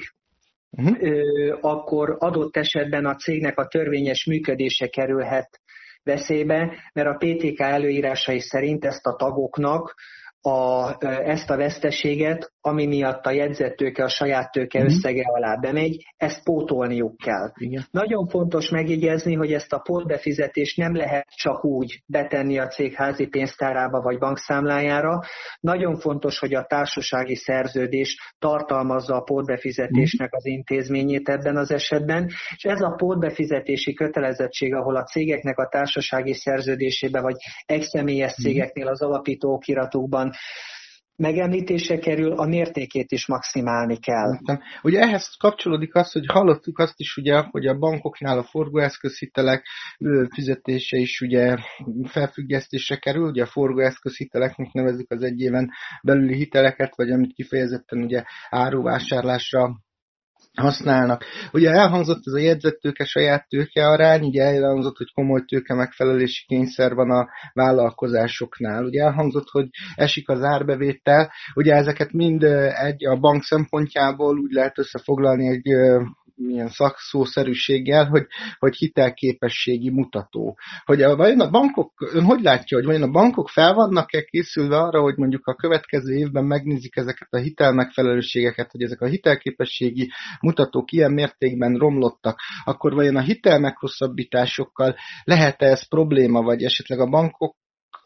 uh-huh. akkor adott esetben a cégnek a törvényes működése kerülhet veszélybe, mert a pé té ká előírásai szerint ezt a tagoknak a, ezt a veszteséget, ami miatt a jegyzett tőke, a saját tőke mm. összege alá bemegy, ezt pótolniuk kell. Igen. Nagyon fontos megjegyezni, hogy ezt a pótbefizetést nem lehet csak úgy betenni a cég házi pénztárába vagy bankszámlájára. Nagyon fontos, hogy a társasági szerződés tartalmazza a pótbefizetésnek az intézményét ebben az esetben, és ez a pótbefizetési kötelezettség, ahol a cégeknek a társasági szerződésébe vagy egyszemélyes cégeknél az alapító okiratukban megemlítése kerül, a mértékét is maximálni kell. Ugye ehhez kapcsolódik az, hogy hallottuk azt is, ugye, hogy a bankoknál a forgóeszközhitelek fizetése is ugye felfüggesztésre kerül, ugye a forgóeszközhiteleknek nevezzük az egy éven belüli hiteleket, vagy amit kifejezetten ugye áruvásárlásra használnak. Ugye elhangzott ez a jegyzett tőke, saját tőke arány, ugye elhangzott, hogy komoly tőke megfelelési kényszer van a vállalkozásoknál. Ugye elhangzott, hogy esik az árbevétel. Ugye ezeket mind egy a bank szempontjából úgy lehet összefoglalni egy milyen szakszószerűséggel, hogy, hogy hitelképességi mutató. Hogy a, vajon a bankok, ön hogy látja, hogy vajon a bankok fel vannak-e készülve arra, hogy mondjuk a következő évben megnézik ezeket a hitelmegfelelőségeket, hogy ezek a hitelképességi mutatók ilyen mértékben romlottak, akkor vajon a hitelmeghosszabbításokkal lehet-e ez probléma, vagy esetleg a bankok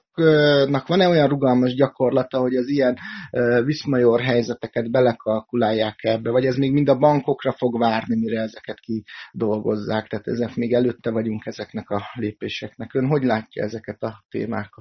van-e olyan rugalmas gyakorlata, hogy az ilyen uh, viszmajor helyzeteket belekalkulálják ebbe, vagy ez még mind a bankokra fog várni, mire ezeket kidolgozzák, tehát ezek még előtte vagyunk ezeknek a lépéseknek. Ön hogy látja ezeket a témákat?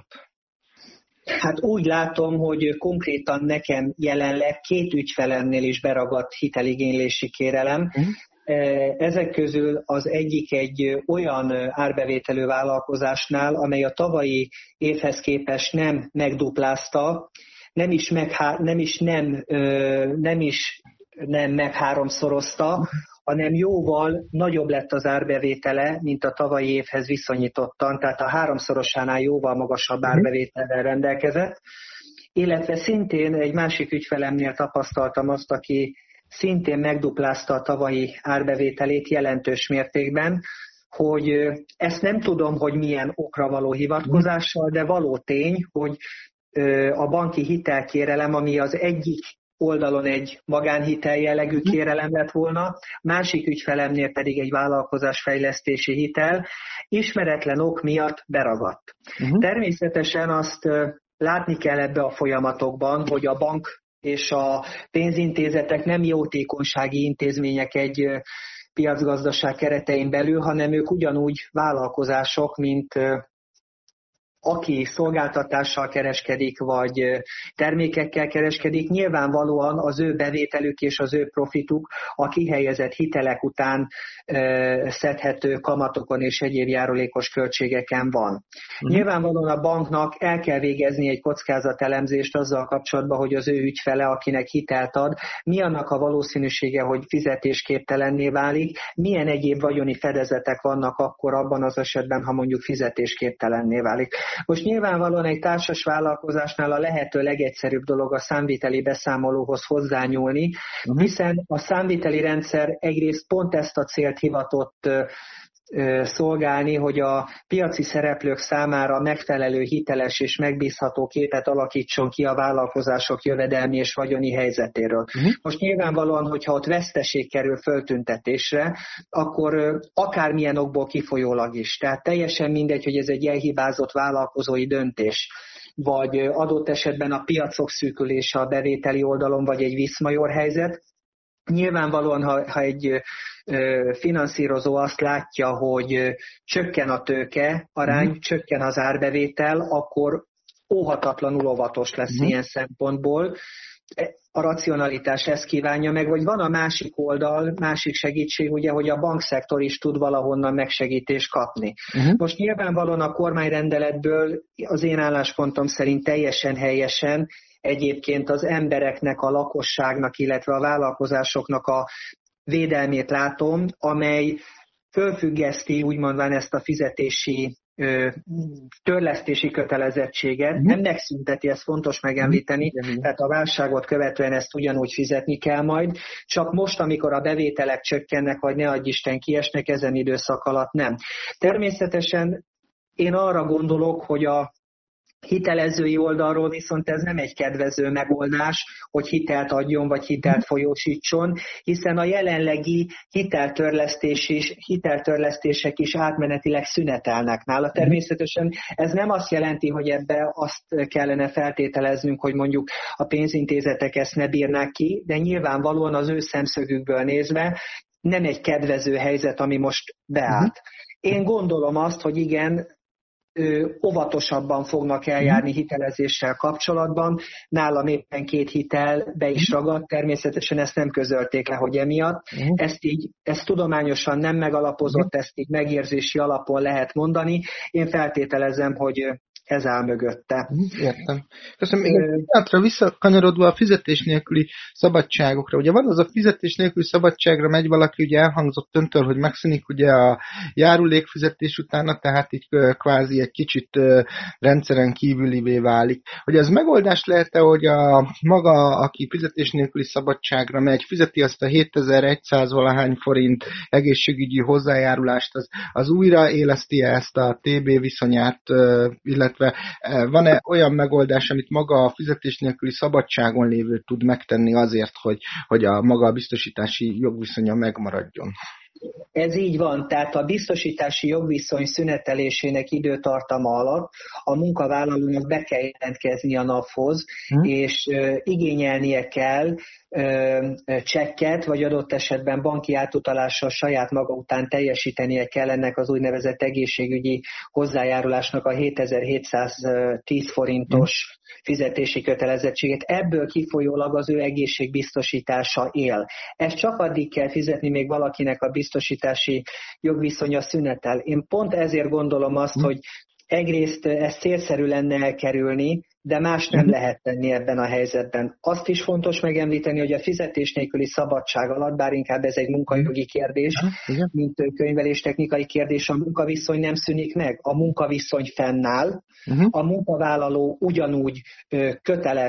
Hát úgy látom, hogy konkrétan nekem jelenleg két ügyfelemnél is beragadt hiteligénylési kérelem. Uh-huh. Ezek közül az egyik egy olyan árbevételű vállalkozásnál, amely a tavalyi évhez képest nem megduplázta, nem is, meghá, nem, is nem, nem is nem megháromszorozta, hanem jóval nagyobb lett az árbevétele, mint a tavalyi évhez viszonyítottan, tehát a háromszorosánál jóval magasabb árbevétellel rendelkezett, illetve szintén egy másik ügyfelemnél tapasztaltam azt, aki szintén megduplázta a tavalyi árbevételét jelentős mértékben, hogy ezt nem tudom, hogy milyen okra való hivatkozással, de való tény, hogy a banki hitelkérelem, ami az egyik oldalon egy magánhitel jellegű kérelem lett volna, másik ügyfelemnél pedig egy vállalkozásfejlesztési hitel, ismeretlen ok miatt beragadt. Uh-huh. Természetesen azt látni kell ebbe a folyamatokban, hogy a bank és a pénzintézetek nem jótékonysági intézmények egy piacgazdaság keretein belül, hanem ők ugyanúgy vállalkozások, mint aki szolgáltatással kereskedik, vagy termékekkel kereskedik, nyilvánvalóan az ő bevételük és az ő profituk a kihelyezett hitelek után e, szedhető kamatokon és egyéb járulékos költségeken van. Uh-huh. Nyilvánvalóan a banknak el kell végezni egy kockázatelemzést azzal kapcsolatban, hogy az ő ügyfele, akinek hitelt ad, mi annak a valószínűsége, hogy fizetésképtelenné válik, milyen egyéb vagyoni fedezetek vannak akkor abban az esetben, ha mondjuk fizetésképtelenné válik. Most nyilvánvalóan egy társas vállalkozásnál a lehető legegyszerűbb dolog a számviteli beszámolóhoz hozzányúlni, uh-huh. hiszen a számviteli rendszer egyrészt pont ezt a célt hivatott szolgálni, hogy a piaci szereplők számára megfelelő, hiteles és megbízható képet alakítson ki a vállalkozások jövedelmi és vagyoni helyzetéről. Uh-huh. Most nyilvánvalóan, hogyha ott veszteség kerül föltüntetésre, akkor akármilyen okból kifolyólag is. Tehát teljesen mindegy, hogy ez egy elhibázott vállalkozói döntés, vagy adott esetben a piacok szűkülése a bevételi oldalon, vagy egy viszmajor helyzet. Nyilvánvalóan, ha, ha egy ö, finanszírozó azt látja, hogy ö, csökken a tőke arány, mm. csökken az árbevétel, akkor óhatatlanul óvatos lesz mm. ilyen szempontból. A racionalitás ezt kívánja meg, vagy van a másik oldal, másik segítség, ugye, hogy a bankszektor is tud valahonnan megsegítést kapni. Uh-huh. Most nyilvánvalóan a kormányrendeletből az én álláspontom szerint teljesen helyesen egyébként az embereknek, a lakosságnak, illetve a vállalkozásoknak a védelmét látom, amely fölfüggeszti úgymondván ezt a fizetési ö, törlesztési kötelezettséget, mm. nem megszünteti, ez fontos megemlíteni, mm. tehát a válságot követően ezt ugyanúgy fizetni kell majd, csak most, amikor a bevételek csökkennek, vagy ne adj Isten kiesnek, ezen időszak alatt nem. Természetesen én arra gondolok, hogy a hitelezői oldalról viszont ez nem egy kedvező megoldás, hogy hitelt adjon, vagy hitelt folyósítson, hiszen a jelenlegi hiteltörlesztés is, hiteltörlesztések is átmenetileg szünetelnek nála. Természetesen ez nem azt jelenti, hogy ebbe azt kellene feltételeznünk, hogy mondjuk a pénzintézetek ezt ne bírnák ki, de nyilvánvalóan az ő szemszögükből nézve nem egy kedvező helyzet, ami most beállt. Én gondolom azt, hogy igen, óvatosabban fognak eljárni hitelezéssel kapcsolatban. Nálam éppen két hitel be is ragadt, természetesen ezt nem közölték le, hogy emiatt. Ezt így, ezt tudományosan nem megalapozott, ezt így megérzési alapon lehet mondani. Én feltételezem, hogy ez áll mögötte. Értem. Köszönöm. Még hátra visszakanyarodva a fizetés nélküli szabadságokra. Ugye van az a fizetés nélküli szabadságra megy valaki, ugye elhangzott öntől, hogy megszűnik ugye a járulékfizetés utána, tehát így kvázi egy kicsit rendszeren kívülivé válik. Hogy ez megoldás lehet-e, hogy a maga, aki fizetés nélküli szabadságra megy, fizeti azt a hétezer-száz valahány forint egészségügyi hozzájárulást, az, az újra éleszti ezt a té bé viszonyát, illetve van-e olyan megoldás, amit maga a fizetés nélküli szabadságon lévő tud megtenni azért, hogy, hogy a maga a biztosítási jogviszonya megmaradjon? Ez így van, tehát a biztosítási jogviszony szünetelésének időtartama alatt a munkavállalónak be kell jelentkezni a naphoz, hmm. és uh, igényelnie kell uh, csekket, vagy adott esetben banki átutalással saját maga után teljesítenie kell ennek az úgynevezett egészségügyi hozzájárulásnak a hétezer-hétszáztíz forintos hmm. fizetési kötelezettségét. Ebből kifolyólag az ő egészségbiztosítása él. Ezt csak addig kell fizetni, még valakinek a biztosítási jogviszonya szünetel. Én pont ezért gondolom azt, hogy egyrészt ezt célszerű lenne elkerülni, de más nem lehet tenni ebben a helyzetben. Azt is fontos megemlíteni, hogy a fizetés nélküli szabadság alatt, bár inkább ez egy munkajogi kérdés, mint könyveléstechnikai kérdés, a munkaviszony nem szűnik meg. A munkaviszony fennáll, a munkavállaló ugyanúgy köteles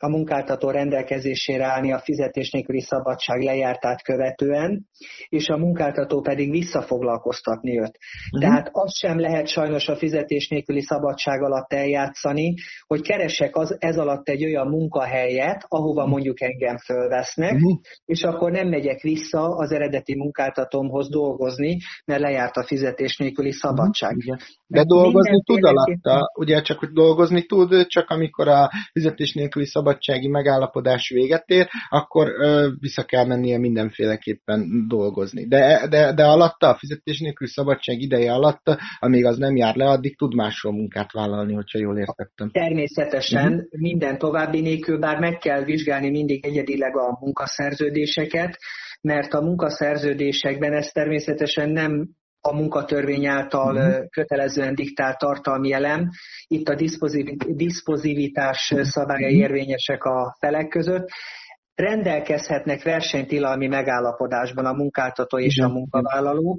a munkáltató rendelkezésére állni a fizetés nélküli szabadság lejártát követően, és a munkáltató pedig visszafoglalkoztatni őt. Uh-huh. Tehát azt sem lehet sajnos a fizetés nélküli szabadság alatt eljátszani, hogy keresek az, ez alatt egy olyan munkahelyet, ahova mondjuk engem fölvesznek, uh-huh. és akkor nem megyek vissza az eredeti munkáltatómhoz dolgozni, mert lejárt a fizetés nélküli szabadság. Uh-huh. De dolgozni tud alatta, ugye csak hogy dolgozni tud, csak amikor a fizetés nélküli szabadsági megállapodás véget ér, akkor ö, vissza kell mennie mindenféleképpen dolgozni. De, de, de alatta, a fizetés nélküli szabadság ideje alatt, amíg az nem jár le, addig tud másról munkát vállalni, hogyha jól értettem. Természetesen uh-huh. minden további nélkül, bár meg kell vizsgálni mindig egyedileg a munkaszerződéseket, mert a munkaszerződésekben ez természetesen nem a munkatörvény által uh-huh. kötelezően diktált tartalmi elem. Itt a diszpozivitás szabályai érvényesek a felek között. Rendelkezhetnek versenytilalmi megállapodásban a munkáltató és uh-huh. a munkavállaló.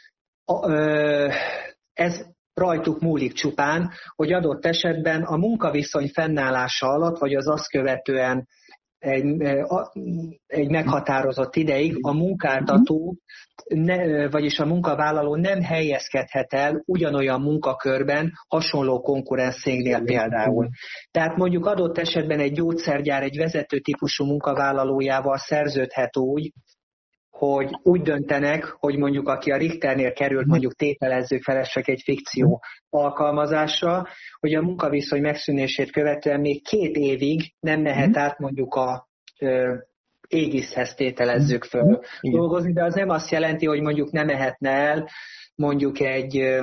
Ez rajtuk múlik csupán, hogy adott esetben a munkaviszony fennállása alatt, vagy az azt követően Egy, egy meghatározott ideig a munkáltató, ne, vagyis a munkavállaló nem helyezkedhet el ugyanolyan munkakörben hasonló konkurenszéknél például. Tehát mondjuk adott esetben egy gyógyszergyár egy vezető típusú munkavállalójával szerződhet úgy, hogy úgy döntenek, hogy mondjuk aki a Richternél került, mondjuk tételezzük fel, ez csak egy fikció alkalmazásra, hogy a munkaviszony megszűnését követően még két évig nem mehet át mondjuk a ö, égiszhez tételezzük föl dolgozni, de az nem azt jelenti, hogy mondjuk nem mehetne el mondjuk egy ö,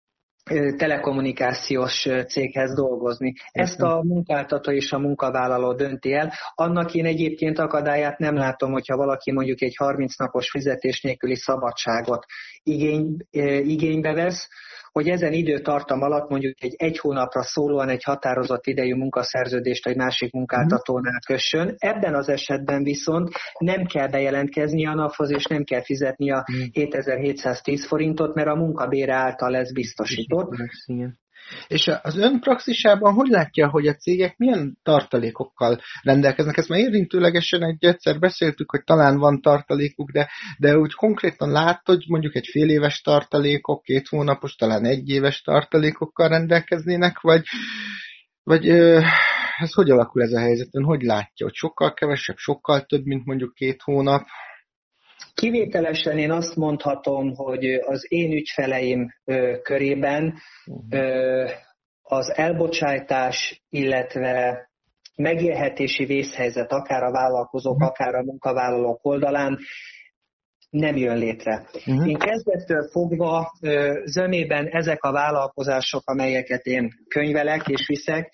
telekommunikációs céghez dolgozni. Ezt a munkáltató és a munkavállaló dönti el. Annak én egyébként akadályát nem látom, hogyha valaki mondjuk egy harminc napos fizetés nélküli szabadságot igény, igénybe vesz, hogy ezen időtartam alatt mondjuk egy egy hónapra szólóan egy határozott idejű munkaszerződést egy másik munkáltatónál kössön. Ebben az esetben viszont nem kell bejelentkezni a naphoz, és nem kell fizetni a hétezer-hétszáztíz forintot, mert a munkabére által lesz biztosított. És az ön praxisában hogy látja, hogy a cégek milyen tartalékokkal rendelkeznek? Ezt már érintőlegesen egy egyszer beszéltük, hogy talán van tartalékuk, de, de úgy konkrétan lát, hogy mondjuk egy fél éves tartalékok, két hónapos, talán egy éves tartalékokkal rendelkeznének, vagy, vagy ez hogy alakul ez a helyzet? Ön hogy látja, hogy sokkal kevesebb, sokkal több, mint mondjuk két hónap? Kivételesen én azt mondhatom, hogy az én ügyfeleim ö, körében ö, az elbocsátás, illetve megélhetési vészhelyzet akár a vállalkozók, akár a munkavállalók oldalán nem jön létre. Uh-huh. Én kezdettől fogva ö, zömében ezek a vállalkozások, amelyeket én könyvelek és viszek,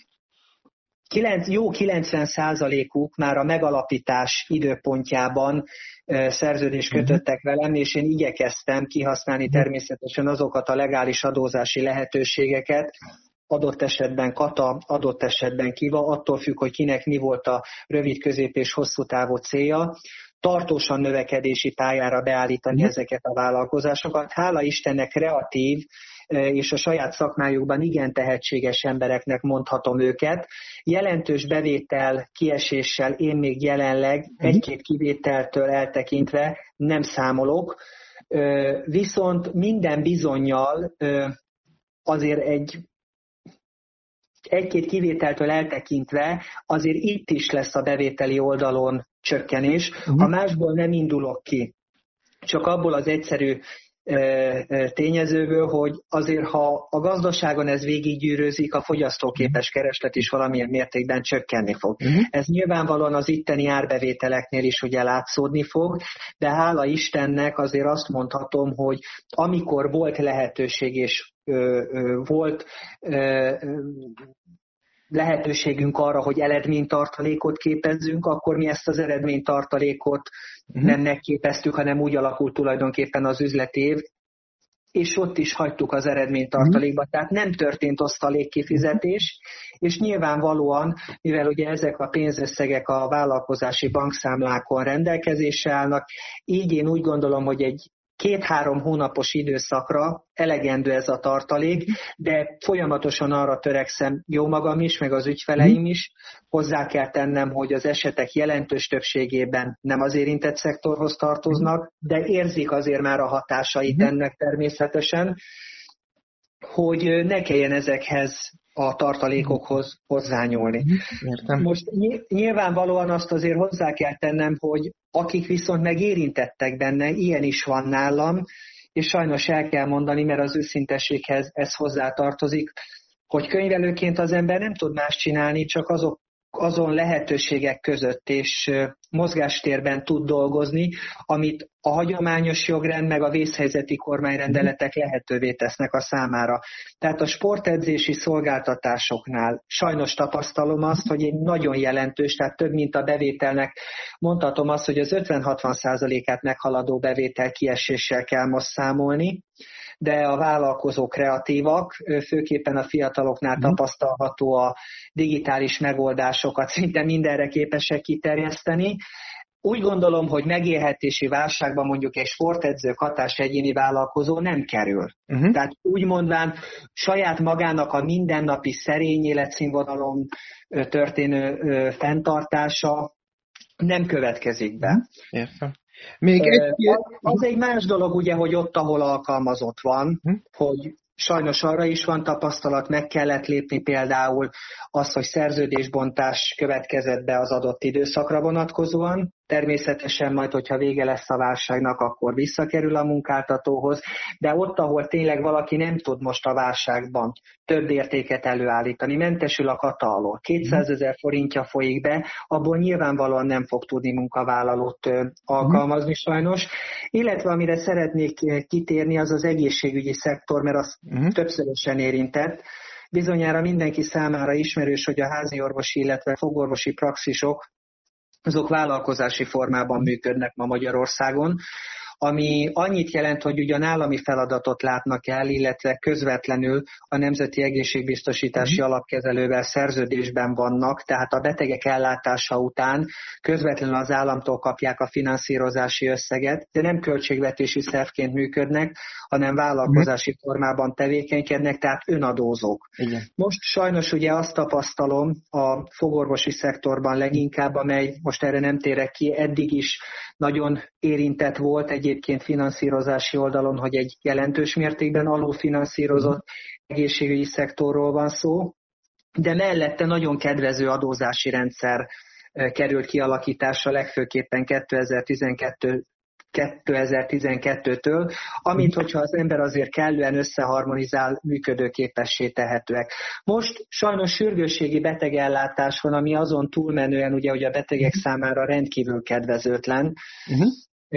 kilenc, jó kilencven százalékuk már a megalapítás időpontjában szerződést kötöttek velem, és én igyekeztem kihasználni természetesen azokat a legális adózási lehetőségeket, adott esetben kata, adott esetben kiva, attól függ, hogy kinek mi volt a rövid, közép és hosszú távú célja, tartósan növekedési pályára beállítani ezeket a vállalkozásokat. Hála Istennek kreatív és a saját szakmájukban igen tehetséges embereknek mondhatom őket. Jelentős bevétel kieséssel én még jelenleg egy-két kivételtől eltekintve nem számolok, viszont minden bizonnyal azért egy egy-két kivételtől eltekintve azért itt is lesz a bevételi oldalon csökkenés. Uh-huh. A másból nem indulok ki, csak abból az egyszerű tényezőből, hogy azért, ha a gazdaságon ez végiggyűrőzik, a fogyasztóképes kereslet is valamilyen mértékben csökkenni fog. Uh-huh. Ez nyilvánvalóan az itteni árbevételeknél is ugye látszódni fog, de hála Istennek azért azt mondhatom, hogy amikor volt lehetőség és ö, ö, volt ö, ö, lehetőségünk arra, hogy eredménytartalékot képezzünk, akkor mi ezt az eredménytartalékot uh-huh. nem megképeztük, hanem úgy alakult tulajdonképpen az üzletév, és ott is hagytuk az eredménytartalékba. Uh-huh. Tehát nem történt osztalékkifizetés, és nyilvánvalóan, mivel ugye ezek a pénzösszegek a vállalkozási bankszámlákon rendelkezésre állnak, így én úgy gondolom, hogy egy két-három hónapos időszakra elegendő ez a tartalék, de folyamatosan arra törekszem, jó magam is, meg az ügyfeleim is, hozzá kell tennem, hogy az esetek jelentős többségében nem az érintett szektorhoz tartoznak, de érzik azért már a hatásait ennek természetesen, hogy ne kelljen ezekhez a tartalékokhoz hozzányúlni. Értem. Most nyilvánvalóan azt azért hozzá kell tennem, hogy akik viszont megérintettek benne, ilyen is van nálam, és sajnos el kell mondani, mert az őszintességhez ez hozzátartozik, hogy könyvelőként az ember nem tud más csinálni, csak azok, azon lehetőségek között és mozgástérben tud dolgozni, amit a hagyományos jogrend meg a vészhelyzeti kormányrendeletek lehetővé tesznek a számára. Tehát a sportedzési szolgáltatásoknál sajnos tapasztalom azt, hogy egy nagyon jelentős, tehát több mint a bevételnek, mondhatom azt, hogy az ötven-hatvan százalékát meghaladó bevétel kieséssel kell most számolni, de a vállalkozók kreatívak, főképpen a fiataloknál tapasztalható a digitális megoldásokat szinte mindenre képesek kiterjeszteni. Úgy gondolom, hogy megélhetési válságban mondjuk egy sportedző, katás egyéni vállalkozó nem kerül. Uh-huh. Tehát úgy mondván saját magának a mindennapi szerény életszínvonalon történő fenntartása nem következik be. Értem. Még egy... Az egy más dolog, ugye, hogy ott, ahol alkalmazott van, hm? hogy sajnos arra is van tapasztalat, meg kellett lépni például az, hogy szerződésbontás következett be az adott időszakra vonatkozóan. Természetesen majd, hogyha vége lesz a válságnak, akkor visszakerül a munkáltatóhoz, de ott, ahol tényleg valaki nem tud most a válságban több értéket előállítani, mentesül a kata alól, kétszázezer forintja folyik be, abból nyilvánvalóan nem fog tudni munkavállalót alkalmazni sajnos. Illetve amire szeretnék kitérni, az az egészségügyi szektor, mert az uh-huh. többszörösen érintett. Bizonyára mindenki számára ismerős, hogy a háziorvosi, illetve fogorvosi praxisok azok vállalkozási formában működnek ma Magyarországon, ami annyit jelent, hogy ugyan állami feladatot látnak el, illetve közvetlenül a Nemzeti Egészségbiztosítási uh-huh. Alapkezelővel szerződésben vannak, tehát a betegek ellátása után közvetlenül az államtól kapják a finanszírozási összeget, de nem költségvetési szervként működnek, hanem vállalkozási uh-huh. formában tevékenykednek, tehát önadózók. Igen. Most sajnos ugye azt tapasztalom a fogorvosi szektorban leginkább, amely most erre nem térek ki, eddig is nagyon érintett volt egyébként finanszírozási oldalon, hogy egy jelentős mértékben alulfinanszírozott egészségügyi szektorról van szó, de mellette nagyon kedvező adózási rendszer került kialakításra legfőképpen kétezer-tizenkettő kétezer-tizenkettőtől, amint hogyha az ember azért kellően összeharmonizál, működőképessé tehetőek. Most sajnos sürgősségi betegellátás van, ami azon túlmenően, ugye, hogy a betegek számára rendkívül kedvezőtlen, uh-huh.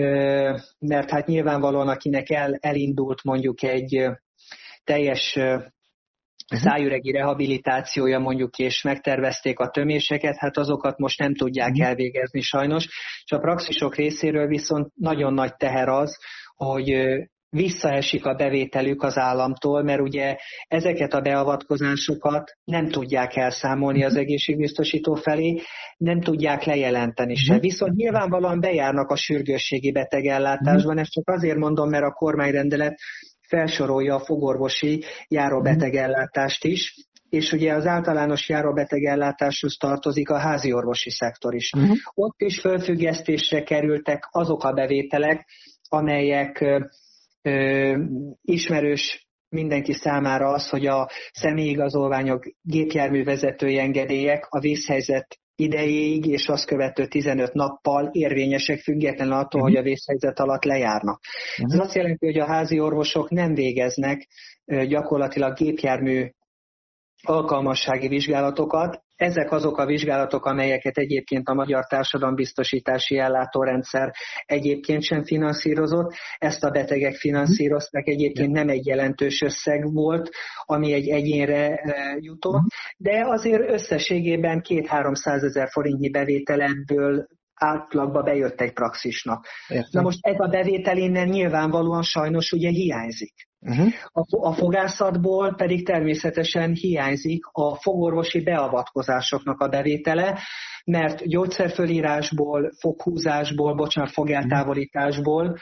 mert hát nyilvánvalóan akinek el, elindult mondjuk egy teljes szájüregi rehabilitációja mondjuk, és megtervezték a töméseket, hát azokat most nem tudják elvégezni sajnos, és a praxisok részéről viszont nagyon nagy teher az, hogy visszaesik a bevételük az államtól, mert ugye ezeket a beavatkozásokat nem tudják elszámolni az egészségbiztosító felé, nem tudják lejelenteni se. Viszont nyilvánvalóan bejárnak a sürgősségi betegellátásban, ezt csak azért mondom, mert a kormányrendelet felsorolja a fogorvosi járóbetegellátást is, és ugye az általános járóbetegellátáshoz tartozik a háziorvosi szektor is. Uh-huh. Ott is fölfüggesztésre kerültek azok a bevételek, amelyek ö, ö, ismerős mindenki számára az, hogy a személyigazolványok, gépjárművezetői engedélyek a vészhelyzet idejéig és azt követő tizenöt nappal érvényesek, függetlenül attól, uh-huh. hogy a vészhelyzet alatt lejárnak. Uh-huh. Ez azt jelenti, hogy a házi orvosok nem végeznek gyakorlatilag gépjármű alkalmassági vizsgálatokat. Ezek azok a vizsgálatok, amelyeket egyébként a Magyar Társadalombiztosítási Ellátórendszer egyébként sem finanszírozott. Ezt a betegek finanszírozták, egyébként nem egy jelentős összeg volt, ami egy egyénre jutott, de azért összességében két-háromszázezer forintnyi bevétel ebből átlagba bejött egy praxisnak. Értem. Na most ez a bevétel innen nyilvánvalóan sajnos ugye hiányzik. Uh-huh. A, a fogászatból pedig természetesen hiányzik a fogorvosi beavatkozásoknak a bevétele, mert gyógyszerfölírásból, foghúzásból, bocsánat, fogeltávolításból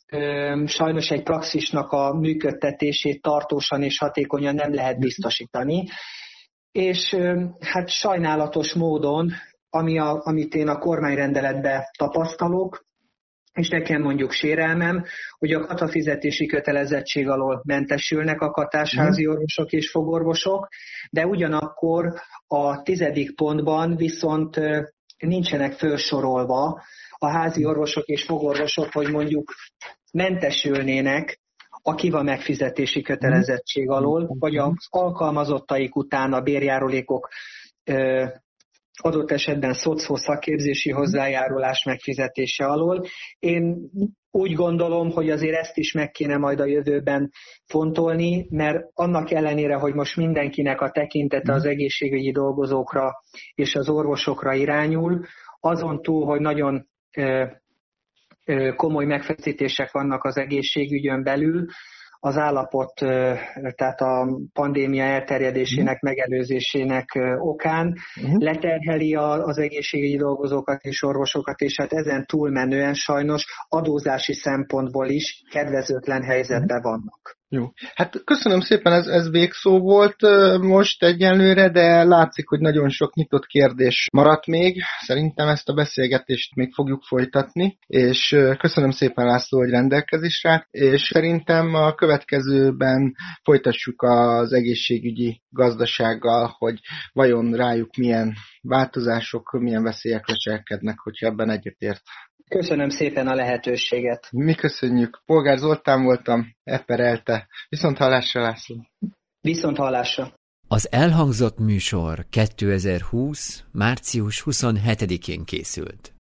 sajnos egy praxisnak a működtetését tartósan és hatékonyan nem lehet biztosítani. És hát sajnálatos módon, ami a, amit én a kormányrendeletben tapasztalok, és nekem mondjuk sérelmem, hogy a katafizetési kötelezettség alól mentesülnek a katásházi orvosok és fogorvosok, de ugyanakkor a tizedik pontban viszont nincsenek felsorolva a házi orvosok és fogorvosok, hogy mondjuk mentesülnének a kiva megfizetési kötelezettség alól, vagy az alkalmazottaik után a bérjárulékok adott esetben szocó szakképzési hozzájárulás megfizetése alól. Én úgy gondolom, hogy azért ezt is meg kéne majd a jövőben fontolni, mert annak ellenére, hogy most mindenkinek a tekintete az egészségügyi dolgozókra és az orvosokra irányul, azon túl, hogy nagyon komoly megfeszítések vannak az egészségügyön belül, az állapot, tehát a pandémia elterjedésének, megelőzésének okán leterheli az egészségügyi dolgozókat és orvosokat, és hát ezen túlmenően sajnos adózási szempontból is kedvezőtlen helyzetben vannak. Jó. Hát köszönöm szépen, ez, ez végszó volt most egyenlőre, de látszik, hogy nagyon sok nyitott kérdés maradt még. Szerintem ezt a beszélgetést még fogjuk folytatni, és köszönöm szépen, László, hogy rendelkezésre, és szerintem a következőben folytassuk az egészségügyi gazdasággal, hogy vajon rájuk milyen változások, milyen veszélyek leselkednek, hogyha ebben egyetért. Köszönöm szépen a lehetőséget. Mi köszönjük. Polgár Zoltán voltam, Eperelte. Viszont hallásra, László. Viszont hallásra. Az elhangzott műsor kétezer-húsz. március huszonhetedikén készült.